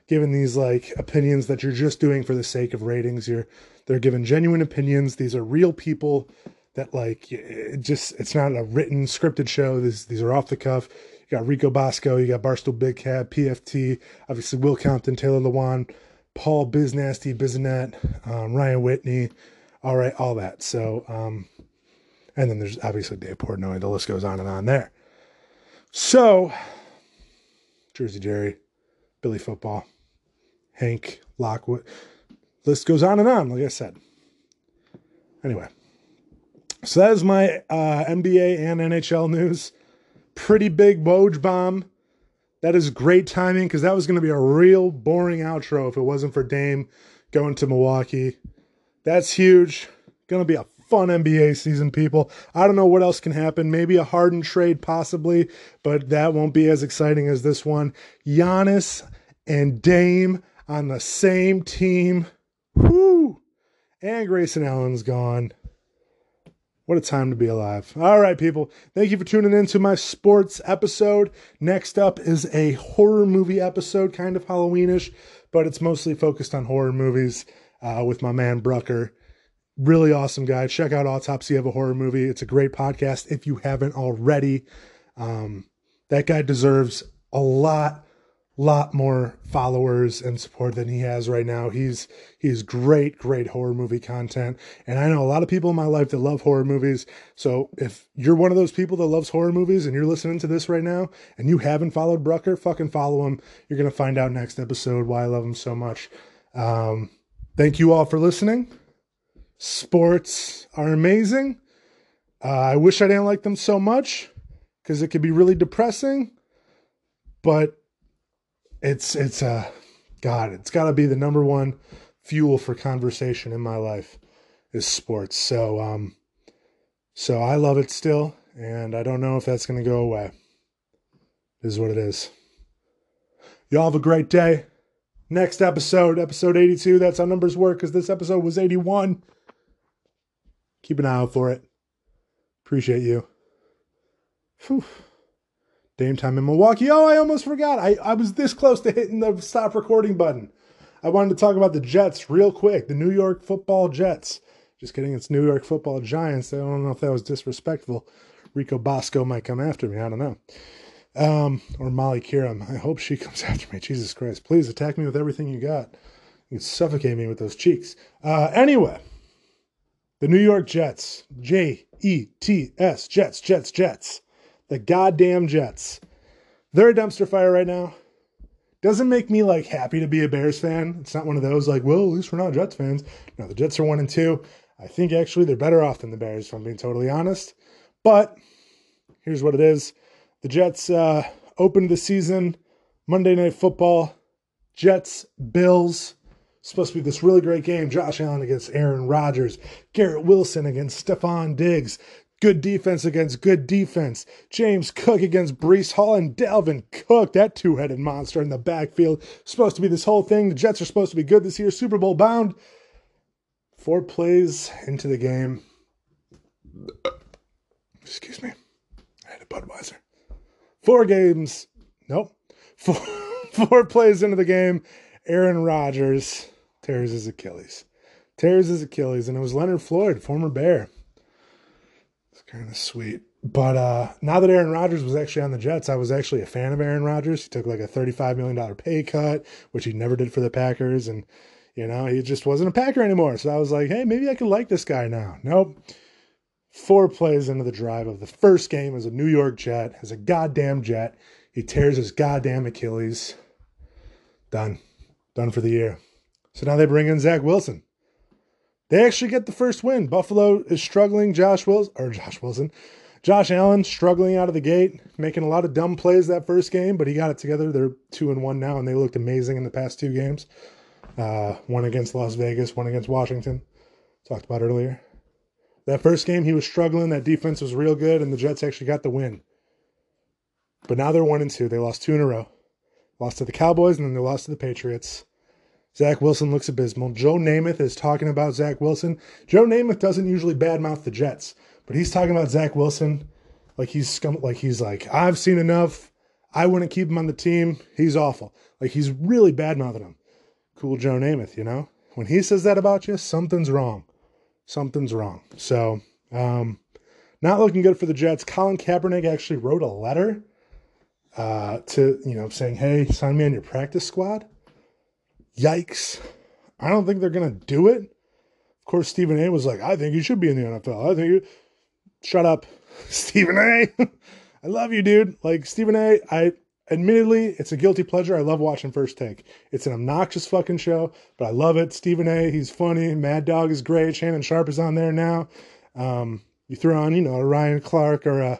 giving these like opinions that you're just doing for the sake of ratings. You're they're giving genuine opinions. These are real people that like it just it's not a written scripted show. These these are off the cuff. You got Rico Bosco, you got Barstool Big Cat, P F T, obviously Will Compton, Taylor Lewan, Paul Biznasty, Bizanet, um, Ryan Whitney, all right, all that. So, um, and then there's obviously Dave Portnoy. The list goes on and on there. So, Jersey Jerry, Billy Football, Hank Lockwood, list goes on and on, like I said. Anyway, so that is my uh, N B A and N H L news. Pretty big Woj bomb. That is great timing because that was going to be a real boring outro if it wasn't for Dame going to Milwaukee. That's huge. Going to be a fun N B A season, people. I don't know what else can happen. Maybe a Harden trade possibly, but that won't be as exciting as this one. Giannis and Dame on the same team. Whoo! And Grayson Allen's gone. What a time to be alive. All right, people. Thank you for tuning in to my sports episode. Next up is a horror movie episode, kind of Halloweenish, but it's mostly focused on horror movies uh, with my man Brucker. Really awesome guy. Check out Autopsy of a Horror Movie. It's a great podcast if you haven't already. Um, that guy deserves a lot, lot more followers and support than he has right now. He's he's great, great horror movie content. And I know a lot of people in my life that love horror movies. So if you're one of those people that loves horror movies and you're listening to this right now and you haven't followed Brucker, fucking follow him. You're going to find out next episode why I love him so much. Um, thank you all for listening. Sports are amazing. Uh, I wish I didn't like them so much because it could be really depressing, but It's, it's, uh, God, it's got to be the number one fuel for conversation in my life is sports. So, um, so I love it still, and I don't know if that's going to go away. This is what it is. Y'all have a great day. Next episode, episode eighty-two, that's how numbers work because this episode was eighty-one. Keep an eye out for it. Appreciate you. Whew. Dame time in Milwaukee. Oh, I almost forgot. I, I was this close to hitting the stop recording button. I wanted to talk about the Jets real quick. The New York football Jets. Just kidding. It's New York football Giants. I don't know if that was disrespectful. Rico Bosco might come after me. I don't know. Um, or Molly Kiram. I hope she comes after me. Jesus Christ. Please attack me with everything you got. You can suffocate me with those cheeks. Uh, anyway. The New York Jets. J E T S. Jets, Jets, Jets. The goddamn Jets. They're a dumpster fire right now. Doesn't make me like happy to be a Bears fan. It's not one of those like, well, at least we're not Jets fans. No, the Jets are one and two. I think actually they're better off than the Bears, if I'm being totally honest. But here's what it is. The Jets uh, opened the season, Monday Night Football, Jets, Bills. Supposed to be this really great game. Josh Allen against Aaron Rodgers. Garrett Wilson against Stephon Diggs. Good defense against good defense. James Cook against Breece Hall and Dalvin Cook. That two-headed monster in the backfield. Supposed to be this whole thing. The Jets are supposed to be good this year. Super Bowl bound. Four plays into the game. Excuse me. I had a Budweiser. Four games. Nope. Four, four plays into the game. Aaron Rodgers tears his Achilles. Tears his Achilles. And it was Leonard Floyd, former Bear. Kind of sweet. But uh, now that Aaron Rodgers was actually on the Jets, I was actually a fan of Aaron Rodgers. He took like a thirty-five million dollars pay cut, which he never did for the Packers. And, you know, he just wasn't a Packer anymore. So I was like, hey, maybe I could like this guy now. Nope. Four plays into the drive of the first game as a New York Jet, as a goddamn Jet. He tears his goddamn Achilles. Done. Done for the year. So now they bring in Zach Wilson. They actually get the first win. Buffalo is struggling. Josh Wilson, or Josh Wilson, Josh Allen struggling out of the gate, making a lot of dumb plays that first game, but he got it together. They're two and one now, and they looked amazing in the past two games. Uh, one against Las Vegas, one against Washington. Talked about earlier. That first game, he was struggling. That defense was real good, and the Jets actually got the win. But now they're one and two. They lost two in a row. Lost to the Cowboys, and then they lost to the Patriots. Zach Wilson looks abysmal. Joe Namath is talking about Zach Wilson. Joe Namath doesn't usually badmouth the Jets, but he's talking about Zach Wilson like he's scum- like he's like, I've seen enough. I wouldn't keep him on the team. He's awful. Like, he's really bad-mouthing him. Cool Joe Namath, you know? When he says that about you, something's wrong. Something's wrong. So, um, not looking good for the Jets. Colin Kaepernick actually wrote a letter uh, to, you know, saying, hey, sign me on your practice squad. Yikes. I don't think they're going to do it. Of course, Stephen A. was like, I think you should be in the N F L. I think you... Shut up, Stephen A. I love you, dude. Like, Stephen A., I... Admittedly, it's a guilty pleasure. I love watching First Take. It's an obnoxious fucking show, but I love it. Stephen A., he's funny. Mad Dog is great. Shannon Sharp is on there now. Um, you throw on, you know, a Ryan Clark or a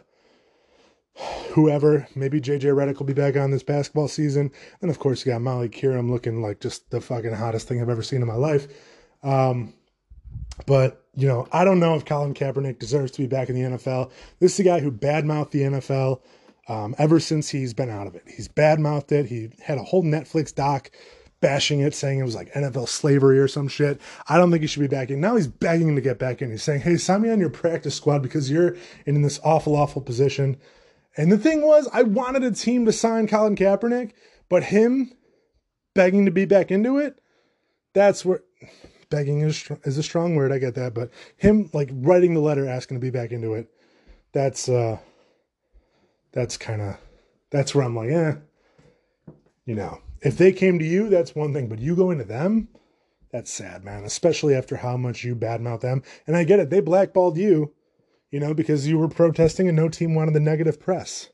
whoever. Maybe J J Redick will be back on this basketball season. And, of course, you got Molly Kieram looking like just the fucking hottest thing I've ever seen in my life. Um, but, you know, I don't know if Colin Kaepernick deserves to be back in the N F L. This is a guy who badmouthed the N F L. Um, ever since he's been out of it. He's badmouthed it. He had a whole Netflix doc bashing it, saying it was like N F L slavery or some shit. I don't think he should be back in. Now he's begging to get back in. He's saying, hey, sign me on your practice squad because you're in this awful, awful position. And the thing was, I wanted a team to sign Colin Kaepernick, but him begging to be back into it, that's where... Begging is, is a strong word, I get that, but him like writing the letter asking to be back into it, that's... uh That's kind of, that's where I'm like, eh, you know, if they came to you, that's one thing, but you go into them, that's sad, man, especially after how much you badmouth them. And I get it. They blackballed you, you know, because you were protesting and no team wanted the negative press.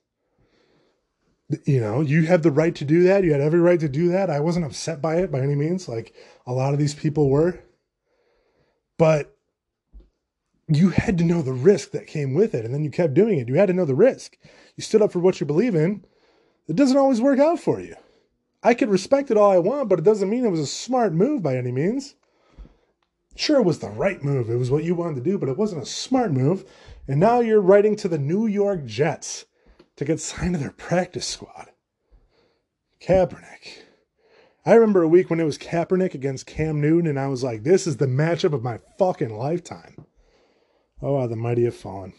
You know, you had the right to do that. You had every right to do that. I wasn't upset by it by any means. Like a lot of these people were, but you had to know the risk that came with it. And then you kept doing it. You had to know the risk. You stood up for what you believe in. It doesn't always work out for you. I could respect it all I want, but it doesn't mean it was a smart move by any means. Sure, it was the right move. It was what you wanted to do, but it wasn't a smart move. And now you're writing to the New York Jets to get signed to their practice squad. Kaepernick. I remember a week when it was Kaepernick against Cam Newton, and I was like, this is the matchup of my fucking lifetime. Oh, how the mighty have fallen.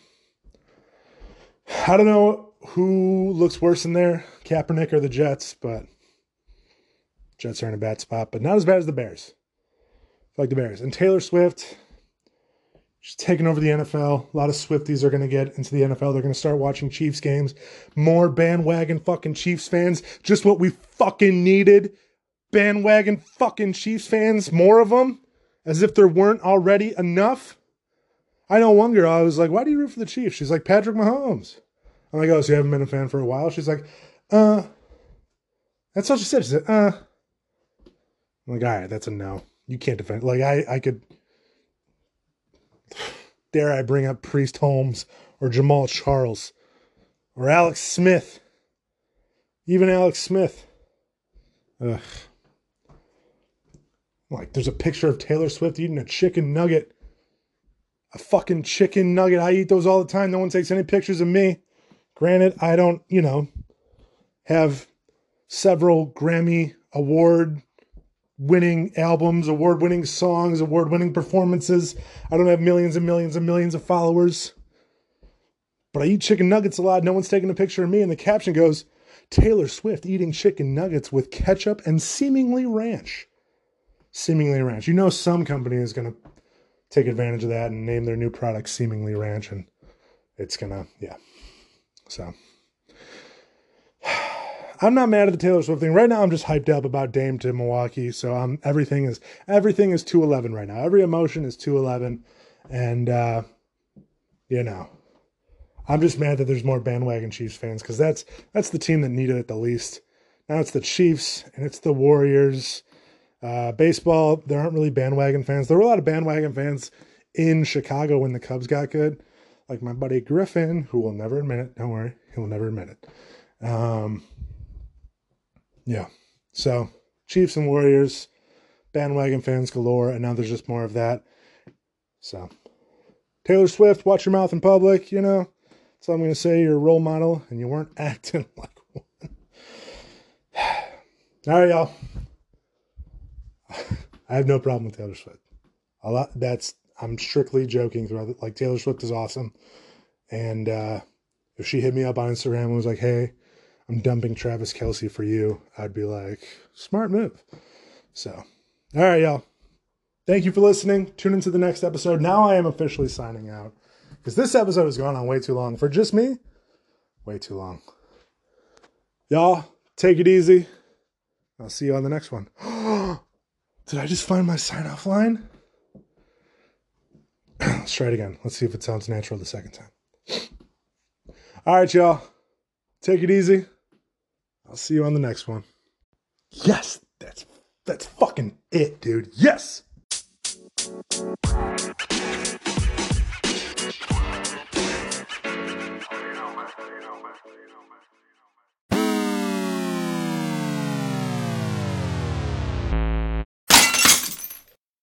I don't know who looks worse in there, Kaepernick or the Jets, but Jets are in a bad spot, but not as bad as the Bears. I like the Bears. And Taylor Swift, she's taking over the N F L. A lot of Swifties are going to get into the N F L. They're going to start watching Chiefs games. More bandwagon fucking Chiefs fans. Just what we fucking needed. Bandwagon fucking Chiefs fans. More of them. As if there weren't already enough. I know one girl, I was like, why do you root for the Chiefs? She's like, Patrick Mahomes. I'm like, oh, so you haven't been a fan for a while? She's like, uh. That's all she said. She said, uh. I'm like, all right, that's a no. You can't defend. Like, I, I could. Dare I bring up Priest Holmes or Jamal Charles or Alex Smith. Even Alex Smith. Ugh. Like, there's a picture of Taylor Swift eating a chicken nugget. A fucking chicken nugget. I eat those all the time. No one takes any pictures of me. Granted, I don't, you know, have several Grammy award winning albums, award winning songs, award winning performances. I don't have millions and millions and millions of followers. But I eat chicken nuggets a lot. No one's taking a picture of me. And the caption goes, Taylor Swift eating chicken nuggets with ketchup and seemingly ranch. Seemingly ranch. You know some company is going to take advantage of that and name their new product Seemingly Ranch, and it's gonna, yeah. So, I'm not mad at the Taylor Swift thing. Right now, I'm just hyped up about Dame to Milwaukee, so I'm, everything is, everything is two eleven right now. Every emotion is two eleven, and, uh, you know, I'm just mad that there's more bandwagon Chiefs fans, because that's, that's the team that needed it the least. Now it's the Chiefs, and it's the Warriors. Uh, baseball, there aren't really bandwagon fans. There were a lot of bandwagon fans in Chicago when the Cubs got good. Like my buddy Griffin, who will never admit it. Don't worry. He will never admit it. Um, yeah. So, Chiefs and Warriors, bandwagon fans galore, and now there's just more of that. So, Taylor Swift, watch your mouth in public, you know. That's all I'm going to say. You're a role model, and you weren't acting like one. All right, y'all. I have no problem with Taylor Swift. A lot. That's I'm strictly joking throughout it. Like Taylor Swift is awesome, and uh, if she hit me up on Instagram and was like, "Hey, I'm dumping Travis Kelce for you, I'd be like, smart move. So, all right, y'all. Thank you for listening. Tune into the next episode. Now I am officially signing out because this episode has gone on way too long. For just me, way too long. Y'all, take it easy. I'll see you on the next one. Did I just find my sign-off line? Let's try it again. Let's see if it sounds natural the second time. All right, y'all. Take it easy. I'll see you on the next one. Yes, that's that's fucking it, dude. Yes.